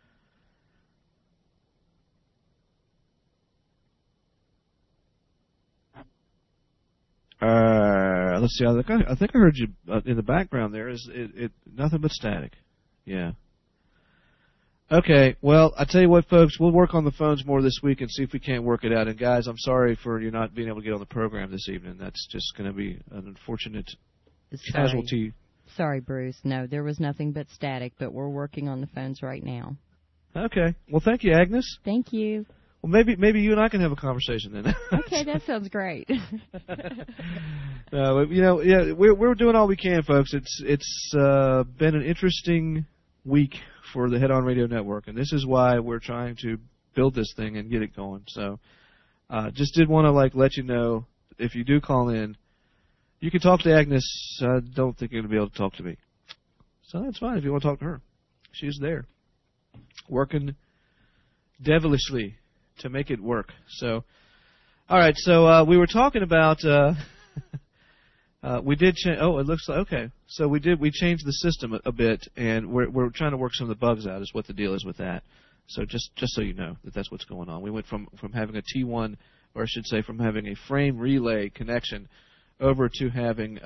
Let's see. I think I heard you in the background there. Is it nothing but static? Yeah. Okay. Well, I tell you what, folks. We'll work on the phones more this week and see if we can't work it out. And guys, I'm sorry for you not being able to get on the program this evening. That's just going to be an unfortunate casualty. Sorry, Bruce. No, there was nothing but static, but we're working on the phones right now. Okay. Well, thank you, Agnes. Thank you. Well, maybe you and I can have a conversation then. Okay, that sounds great. We're doing all we can, folks. It's been an interesting week for the Head On Radio Network, and this is why we're trying to build this thing and get it going. So, just did want to let you know, if you do call in, you can talk to Agnes. I don't think you're going to be able to talk to me. So that's fine if you want to talk to her. She's there, working devilishly to make it work. So, all right. So we were talking about. We did change. Oh, it looks like okay. So we changed the system a bit, and we're trying to work some of the bugs out. Is what the deal is with that. So just so you know that's what's going on. We went from having a T1, or I should say, from having a frame relay connection, over to having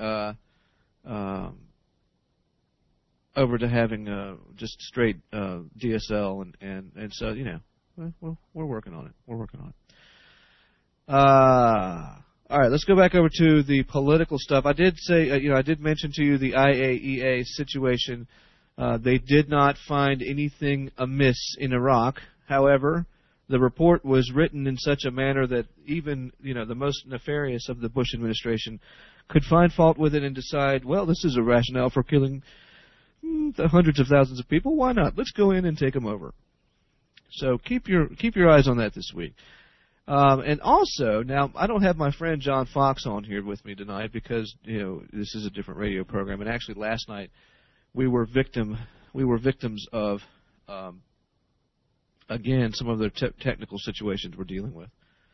just straight DSL, and so we're working on it. We're working on it. All right, let's go back over to the political stuff. I did say, I did mention to you the IAEA situation. They did not find anything amiss in Iraq. However, the report was written in such a manner that even, the most nefarious of the Bush administration could find fault with it and decide, well, this is a rationale for killing the hundreds of thousands of people. Why not? Let's go in and take them over. So keep your eyes on that this week. And also, now I don't have my friend John Fox on here with me tonight because this is a different radio program. And actually, last night we were victims of again some of the technical situations we're dealing with.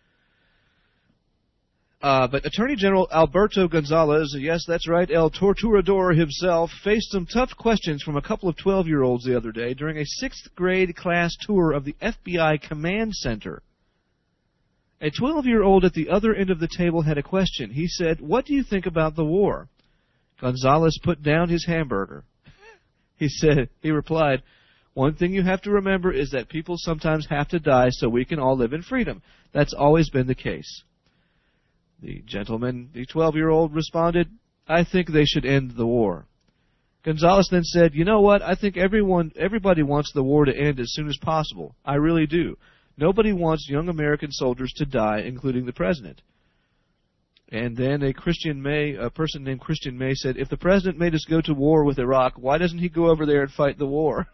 But Attorney General Alberto Gonzales, yes, that's right, El Torturador himself, faced some tough questions from a couple of 12-year-olds the other day during a 6th grade class tour of the FBI Command Center. A 12-year-old at the other end of the table had a question. He said, "What do you think about the war?" Gonzales put down his hamburger. He replied, "One thing you have to remember is that people sometimes have to die so we can all live in freedom. That's always been the case." The gentleman, the 12-year-old, responded, "I think they should end the war." Gonzales then said, "You know what? I think everybody wants the war to end as soon as possible. I really do. Nobody wants young American soldiers to die, including the president." And then a person named Christian May said, "If the president made us go to war with Iraq, why doesn't he go over there and fight the war?"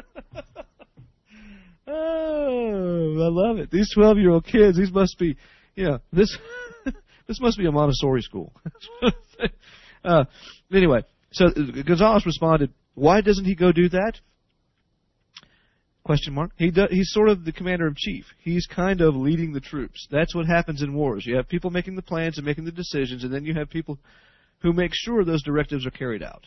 Oh, I love it. These 12-year-old kids, these must be, this must be a Montessori school. Anyway, so Gonzales responded, "Why doesn't he go do that?" Question mark. He's sort of the commander-in-chief. He's kind of leading the troops. That's what happens in wars. You have people making the plans and making the decisions, and then you have people who make sure those directives are carried out.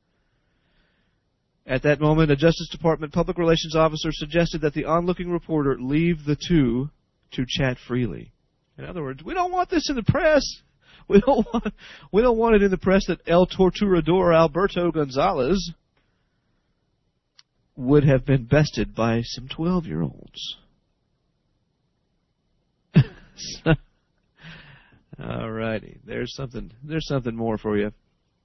At that moment, a Justice Department public relations officer suggested that the onlooking reporter leave the two to chat freely. In other words, we don't want this in the press. We don't want it in the press that El Torturador Alberto Gonzales would have been bested by some 12-year-olds. All righty, there's something more for you.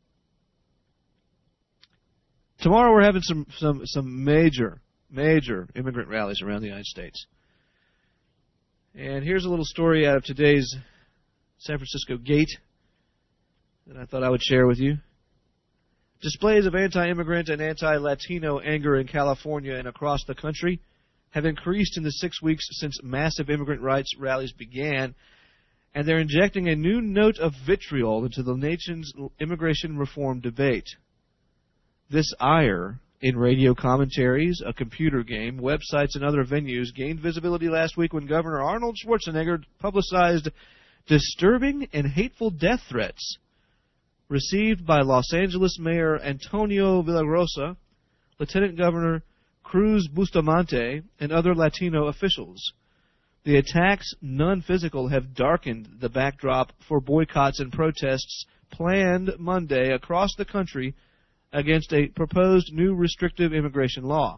Tomorrow we're having some major immigrant rallies around the United States. And here's a little story out of today's San Francisco Gate that I thought I would share with you. Displays of anti-immigrant and anti-Latino anger in California and across the country have increased in the 6 weeks since massive immigrant rights rallies began, and they're injecting a new note of vitriol into the nation's immigration reform debate. This ire in radio commentaries, a computer game, websites, and other venues gained visibility last week when Governor Arnold Schwarzenegger publicized disturbing and hateful death threats received by Los Angeles Mayor Antonio Villarosa, Lieutenant Governor Cruz Bustamante, and other Latino officials. The attacks, none physical, have darkened the backdrop for boycotts and protests planned Monday across the country against a proposed new restrictive immigration law.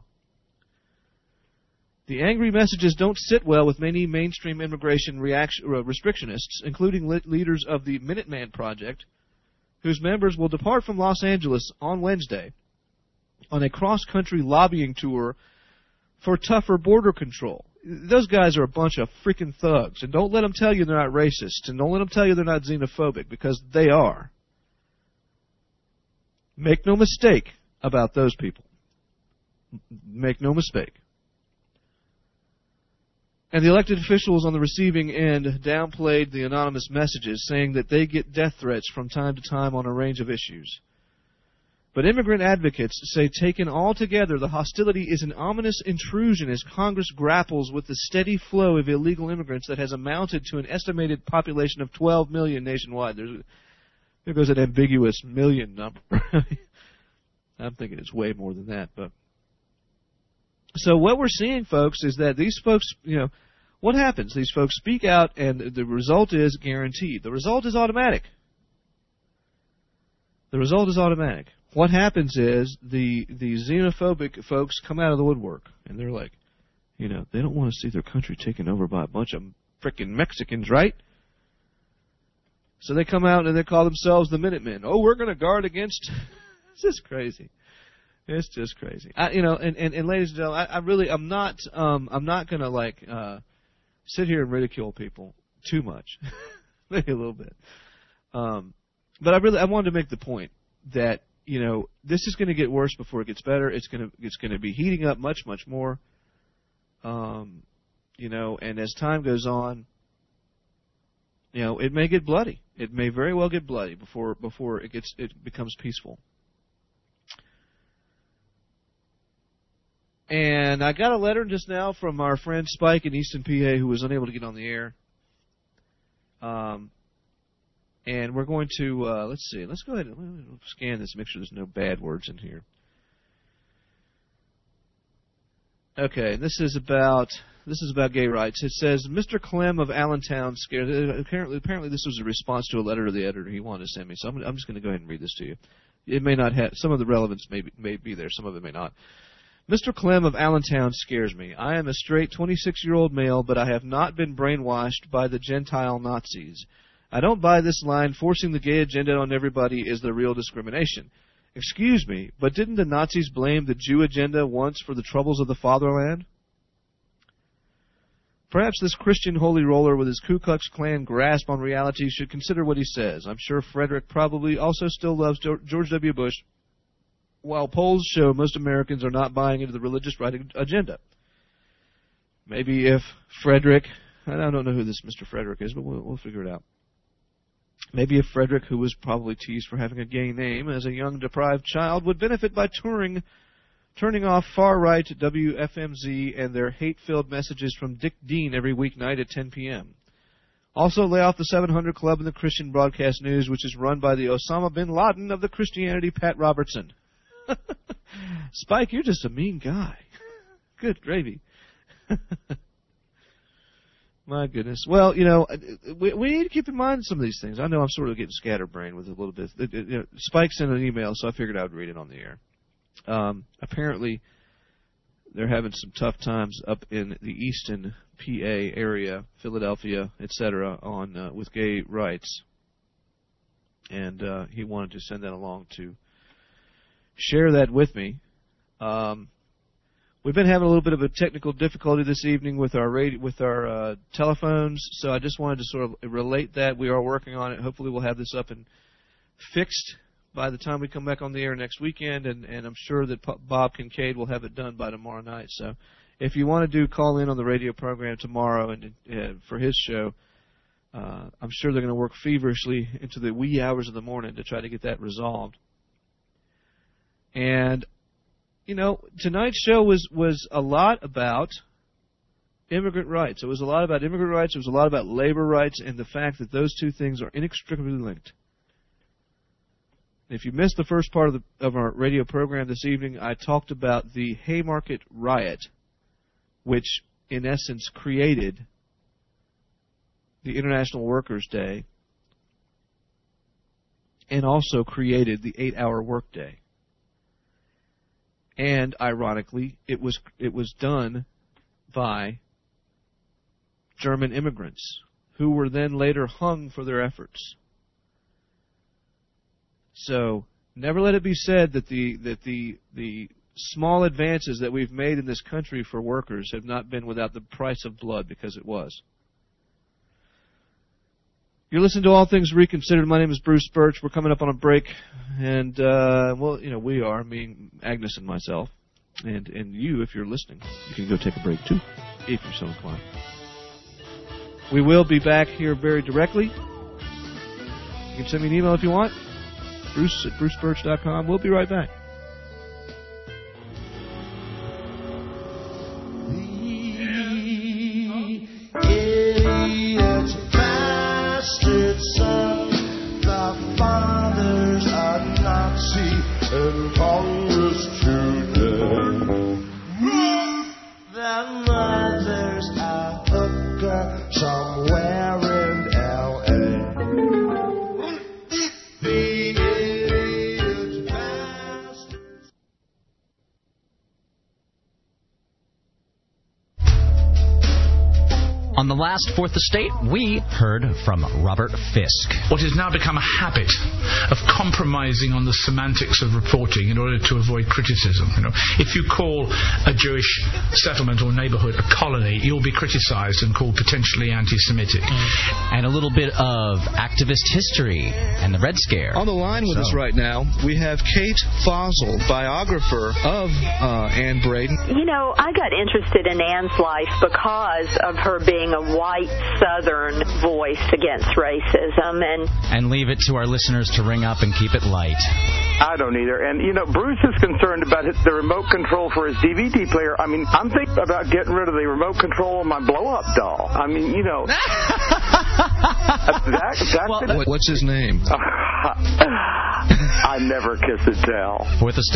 The angry messages don't sit well with many mainstream immigration restrictionists, including leaders of the Minuteman Project, whose members will depart from Los Angeles on Wednesday on a cross-country lobbying tour for tougher border control. Those guys are a bunch of freaking thugs, and don't let them tell you they're not racist, and don't let them tell you they're not xenophobic, because they are. Make no mistake about those people. Make no mistake. And the elected officials on the receiving end downplayed the anonymous messages, saying that they get death threats from time to time on a range of issues. But immigrant advocates say, taken all together, the hostility is an ominous intrusion as Congress grapples with the steady flow of illegal immigrants that has amounted to an estimated population of 12 million nationwide. There goes an ambiguous million number. I'm thinking it's way more than that. But so what we're seeing, folks, is that these folks, what happens? These folks speak out, and the result is guaranteed. The result is automatic. The result is automatic. What happens is the xenophobic folks come out of the woodwork, and they're like, they don't want to see their country taken over by a bunch of frickin' Mexicans, right? So they come out and they call themselves the Minutemen. Oh, we're going to guard against. It's just crazy. It's just crazy. And ladies and gentlemen, I'm not going to sit here and ridicule people too much, maybe a little bit. But I wanted to make the point that this is going to get worse before it gets better. It's going to be heating up much more. And as time goes on, it may get bloody. It may very well get bloody before it becomes peaceful. And I got a letter just now from our friend Spike in Easton, PA, who was unable to get on the air. And we're going to, let's see, let's go ahead and scan this, make sure there's no bad words in here. Okay, this is about gay rights. It says, Mr. Clem of Allentown scared. Apparently this was a response to a letter to the editor he wanted to send me. So I'm just going to go ahead and read this to you. It may not have some of the relevance may be there, some of it may not. Mr. Clem of Allentown scares me. I am a straight 26-year-old male, but I have not been brainwashed by the Gentile Nazis. I don't buy this line, forcing the gay agenda on everybody is the real discrimination. Excuse me, but didn't the Nazis blame the Jew agenda once for the troubles of the fatherland? Perhaps this Christian holy roller with his Ku Klux Klan grasp on reality should consider what he says. I'm sure Frederick probably also still loves George W. Bush, while polls show most Americans are not buying into the religious right agenda. Maybe if Frederick, I don't know who this Mr. Frederick is, but we'll figure it out. Maybe if Frederick, who was probably teased for having a gay name as a young deprived child, would benefit by turning off far-right WFMZ and their hate-filled messages from Dick Dean every weeknight at 10 p.m. Also lay off the 700 Club and the Christian Broadcast News, which is run by the Osama bin Laden of the Christianity, Pat Robertson. Spike, you're just a mean guy. Good gravy. My goodness. Well, you know, we need to keep in mind some of these things. I know I'm sort of getting scatterbrained with a little bit. Spike sent an email, so I figured I would read it on the air. Apparently, they're having some tough times up in the Easton, PA area, Philadelphia, etc., on with gay rights. And he wanted to send that along to share that with me. We've been having a little bit of a technical difficulty this evening with our telephones, so I just wanted to sort of relate that. We are working on it. Hopefully we'll have this up and fixed by the time we come back on the air next weekend, and I'm sure that Bob Kincaid will have it done by tomorrow night. So if you want to call in on the radio program tomorrow and for his show, I'm sure they're going to work feverishly into the wee hours of the morning to try to get that resolved. And you know, tonight's show was a lot about immigrant rights. It was a lot about immigrant rights. It was a lot about labor rights and the fact that those two things are inextricably linked. If you missed the first part of our radio program this evening, I talked about the Haymarket Riot, which in essence created the International Workers' Day and also created the 8-hour workday. And ironically, it was done by German immigrants who were then later hung for their efforts. So never let it be said that the small advances that we've made in this country for workers have not been without the price of blood, because it was. You're listening to All Things Reconsidered. My name is Bruce Birch. We're coming up on a break, and well, you know, we are, me, Agnes, and myself, and you, if you're listening, you can go take a break too, if you're so inclined. We will be back here very directly. You can send me an email if you want. Bruce at brucebirch.com. We'll be right back. Son, the fathers are Nazi and Congress children. The mothers are hooker somewhere in L.A. The idiot bastards. On the last Fourth Estate, we heard from Robert Fisk. What has now become a habit of compromising on the semantics of reporting in order to avoid criticism. You know, if you call a Jewish settlement or neighborhood a colony, you'll be criticized and called potentially anti-Semitic. And a little bit of activist history and the Red Scare. On the line with us right now, we have Kate Fossil, biographer of Anne Braden. You know, I got interested in Anne's life because of her being a white Southern voice against racism. And leave it to our listeners to ring up and keep it light. I don't either. And, you know, Bruce is concerned about the remote control for his DVD player. I mean, I'm thinking about getting rid of the remote control on my blow-up doll. I mean, you know. What's his name? I never kiss and tell.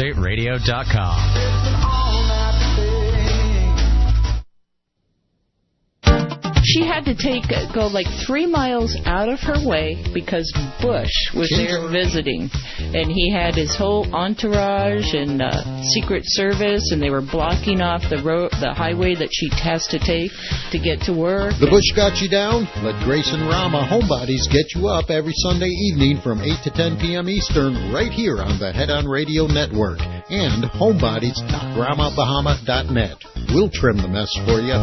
FourthEstateRadio.com. She had to go like 3 miles out of her way because Bush was there visiting, and he had his whole entourage and Secret Service, and they were blocking off the highway that she has to take to get to work. The Bush got you down? Let Grace and Rama Homebodies get you up every Sunday evening from 8 to 10 p.m. Eastern right here on the Head On Radio Network and homebodies.ramabahama.net. We'll trim the mess for you.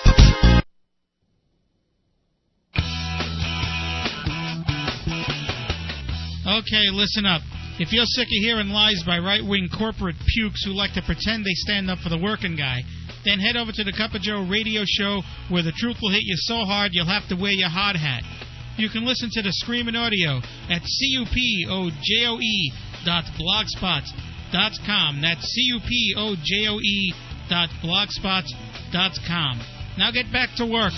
Okay, listen up. If you're sick of hearing lies by right-wing corporate pukes who like to pretend they stand up for the working guy, then head over to the Cup of Joe radio show where the truth will hit you so hard you'll have to wear your hard hat. You can listen to the screaming audio at cupojoe.blogspot.com. That's cupojoe.blogspot.com. Now get back to work.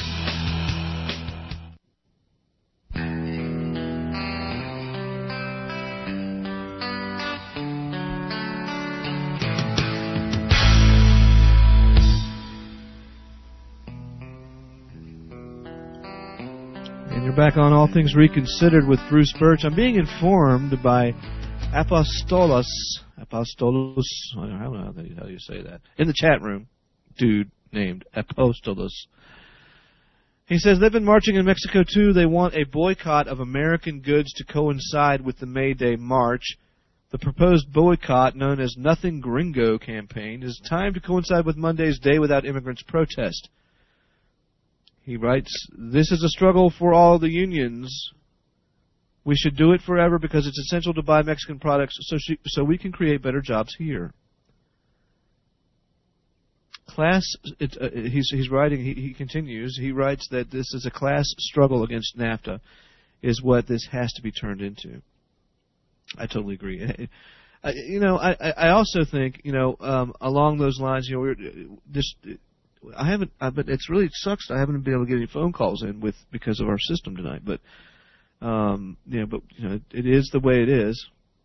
You're back on All Things Reconsidered with Bruce Birch. I'm being informed by Apostolos, I don't know how you say that, in the chat room, dude named Apostolos. He says they've been marching in Mexico too. They want a boycott of American goods to coincide with the May Day march. The proposed boycott, known as Nothing Gringo campaign, is timed to coincide with Monday's Day Without Immigrants protest. He writes, "This is a struggle for all the unions. We should do it forever because it's essential to buy Mexican products so we can create better jobs here." He's writing, he continues, he writes that this is a class struggle against NAFTA is what this has to be turned into. I totally agree. I also think, along those lines, but it's really sucks. I haven't been able to get any phone calls in because of our system tonight. But it is the way it is.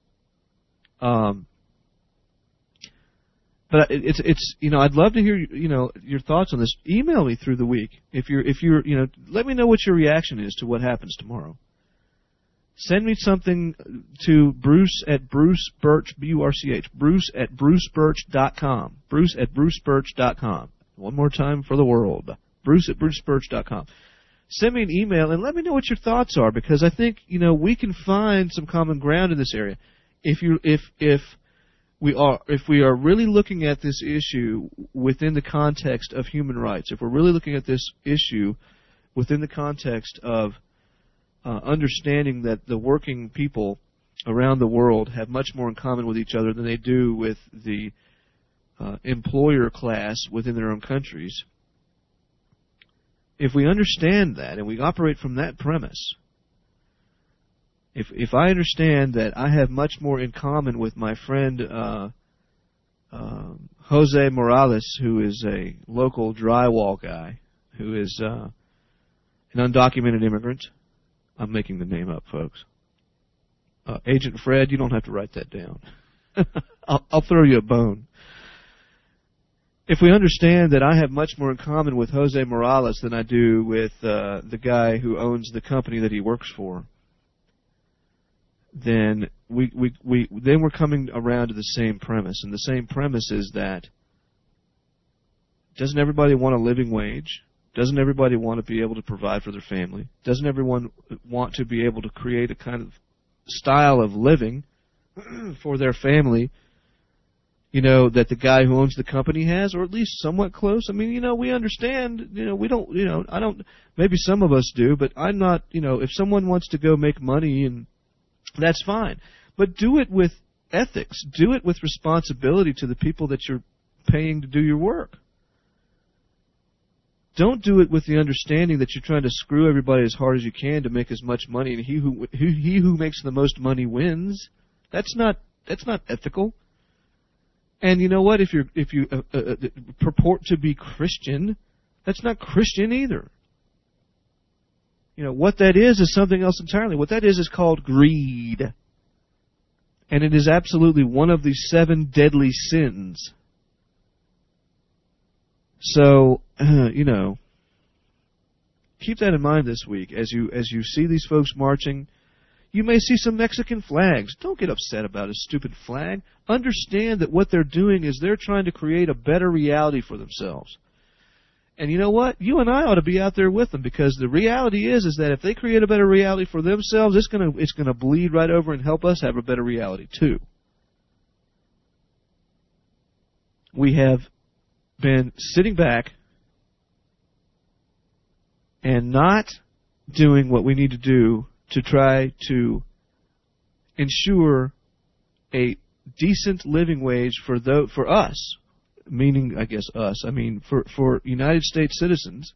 But it's I'd love to hear your thoughts on this. Email me through the week if you're let me know what your reaction is to what happens tomorrow. Send me something to Bruce at Bruce Birch, B-U-R-C-H, Bruce at BruceBirch.com, Bruce at BruceBirch.com. One more time for the world, Bruce at BruceBirch.com. Send me an email and let me know what your thoughts are, because I think we can find some common ground in this area. If we are really looking at this issue within the context of human rights, if we're really looking at this issue within the context of understanding that the working people around the world have much more in common with each other than they do with the employer class within their own countries, if we understand that and we operate from that premise, if I understand that I have much more in common with my friend Jose Morales, who is a local drywall guy, who is an undocumented immigrant. I'm making the name up, folks. Agent Fred, you don't have to write that down. I'll throw you a bone. If we understand that I have much more in common with Jose Morales than I do with the guy who owns the company that he works for, then we're coming around to the same premise. And the same premise is that doesn't everybody want a living wage? Doesn't everybody want to be able to provide for their family? Doesn't everyone want to be able to create a kind of style of living for their family, that the guy who owns the company has, or at least somewhat close? I mean, we understand, we don't, I don't, maybe some of us do, but I'm not, if someone wants to go make money, and that's fine. But do it with ethics. Do it with responsibility to the people that you're paying to do your work. Don't do it with the understanding that you're trying to screw everybody as hard as you can to make as much money, and he who makes the most money wins. That's not ethical. And you know what? If you purport to be Christian, that's not Christian either. What that is something else entirely. What that is called greed. And it is absolutely one of the 7 deadly sins. So, keep that in mind this week as you see these folks marching. You may see some Mexican flags. Don't get upset about a stupid flag. Understand that what they're doing is they're trying to create a better reality for themselves. And you know what? You and I ought to be out there with them, because the reality is that if they create a better reality for themselves, it's gonna bleed right over and help us have a better reality too. We have been sitting back and not doing what we need to do to try to ensure a decent living wage for us, meaning, I guess, us. I mean, for United States citizens.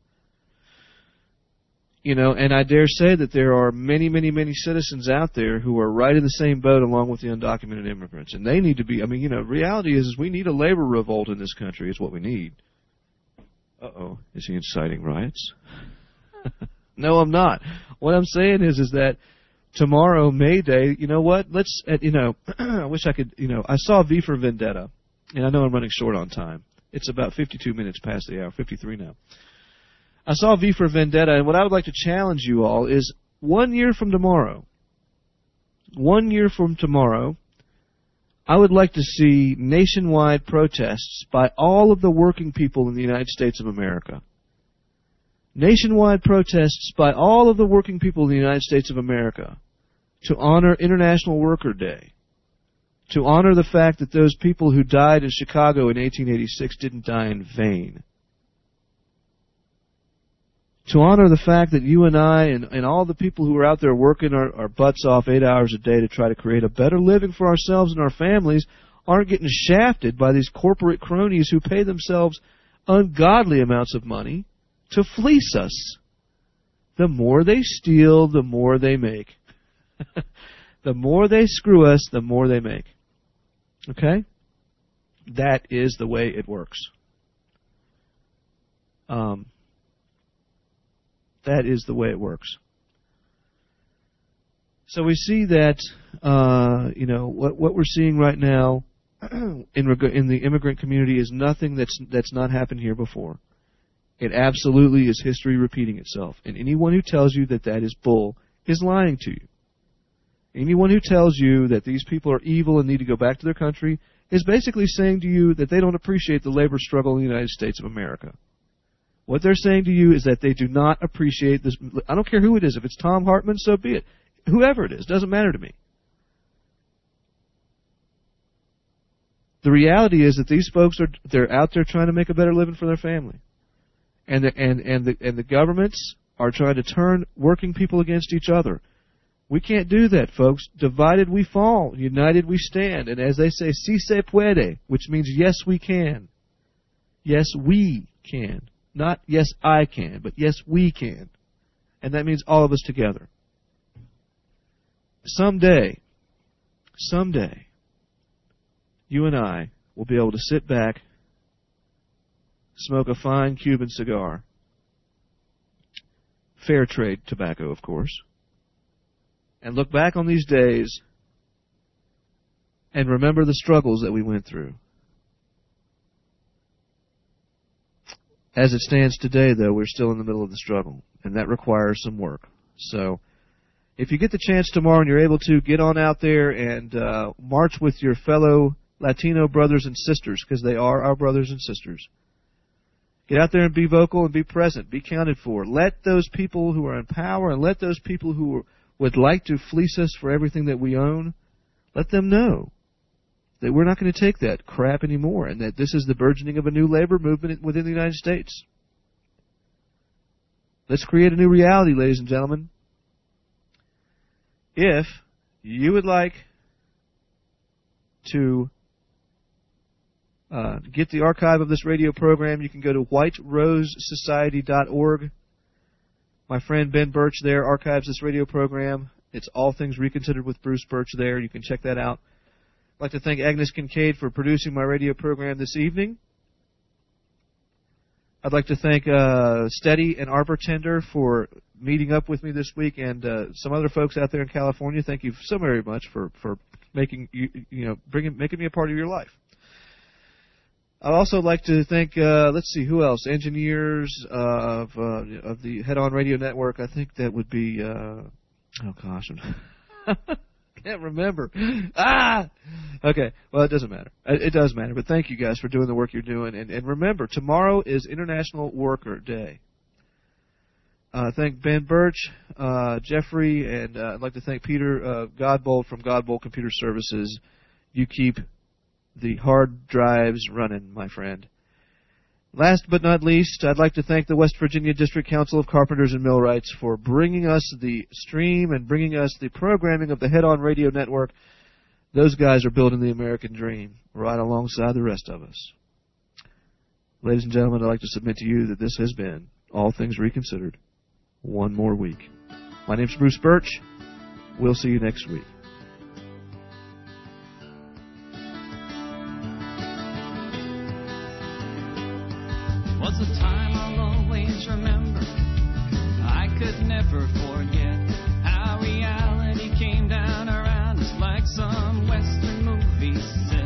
And I dare say that there are many, many, many citizens out there who are right in the same boat along with the undocumented immigrants. And they need to be, reality is we need a labor revolt in this country is what we need. Uh-oh, is he inciting riots? No, I'm not. What I'm saying is that tomorrow, May Day, you know what? Let's, I wish I could, I saw V for Vendetta, and I know I'm running short on time. It's about 52 minutes past the hour, 53 now. I saw V for Vendetta, and what I would like to challenge you all is 1 year from tomorrow, I would like to see nationwide protests by all of the working people in the United States of America. Nationwide protests by all of the working people in the United States of America to honor International Worker Day, to honor the fact that those people who died in Chicago in 1886 didn't die in vain, to honor the fact that you and I and all the people who are out there working our butts off 8 hours a day to try to create a better living for ourselves and our families aren't getting shafted by these corporate cronies who pay themselves ungodly amounts of money to fleece us. The more they steal, the more they make. The more they screw us, the more they make. Okay? That is the way it works. That is the way it works. So we see that, what we're seeing right now in the immigrant community is nothing that's not happened here before. It absolutely is history repeating itself. And anyone who tells you that is bull is lying to you. Anyone who tells you that these people are evil and need to go back to their country is basically saying to you that they don't appreciate the labor struggle in the United States of America. What they're saying to you is that they do not appreciate this. I don't care who it is. If it's Tom Hartman, so be it. Whoever it is, doesn't matter to me. The reality is that these folks they're out there trying to make a better living for their family. And the governments are trying to turn working people against each other. We can't do that, folks. Divided we fall, united we stand. And as they say, si se puede, which means yes we can. Yes we can. Not yes I can, but yes we can. And that means all of us together. Someday, you and I will be able to sit back, smoke a fine Cuban cigar, fair trade tobacco, of course, and look back on these days and remember the struggles that we went through. As it stands today, though, we're still in the middle of the struggle, and that requires some work. So, if you get the chance tomorrow and you're able to, get on out there and march with your fellow Latino brothers and sisters, because they are our brothers and sisters. Get out there and be vocal and be present. Be counted for. Let those people who are in power and let those people who would like to fleece us for everything that we own, let them know that we're not going to take that crap anymore, and that this is the burgeoning of a new labor movement within the United States. Let's create a new reality, ladies and gentlemen. If you would like to get the archive of this radio program, you can go to whiterosesociety.org. My friend Ben Birch there archives this radio program. It's All Things Reconsidered with Bruce Birch there. You can check that out. I'd like to thank Agnes Kincaid for producing my radio program this evening. I'd like to thank Steady and Arbor Tender for meeting up with me this week, and some other folks out there in California. Thank you so very much for making making me a part of your life. I'd also like to thank, let's see, who else? Engineers of the Head On Radio Network. I think that would be, oh gosh, can't remember. Okay, well, it doesn't matter. It does matter, but thank you guys for doing the work you're doing. And remember, tomorrow is International Worker Day. Thank Ben Birch, Jeffrey, and I'd like to thank Peter Godbold from Godbold Computer Services. You keep the hard drives running, my friend. Last but not least, I'd like to thank the West Virginia District Council of Carpenters and Millwrights for bringing us the stream and bringing us the programming of the Head On Radio Network. Those guys are building the American dream right alongside the rest of us. Ladies and gentlemen, I'd like to submit to you that this has been All Things Reconsidered. One more week. My name's Bruce Birch. We'll see you next week. Was a time I'll always remember. I could never forget how reality came down around us like some Western movie set.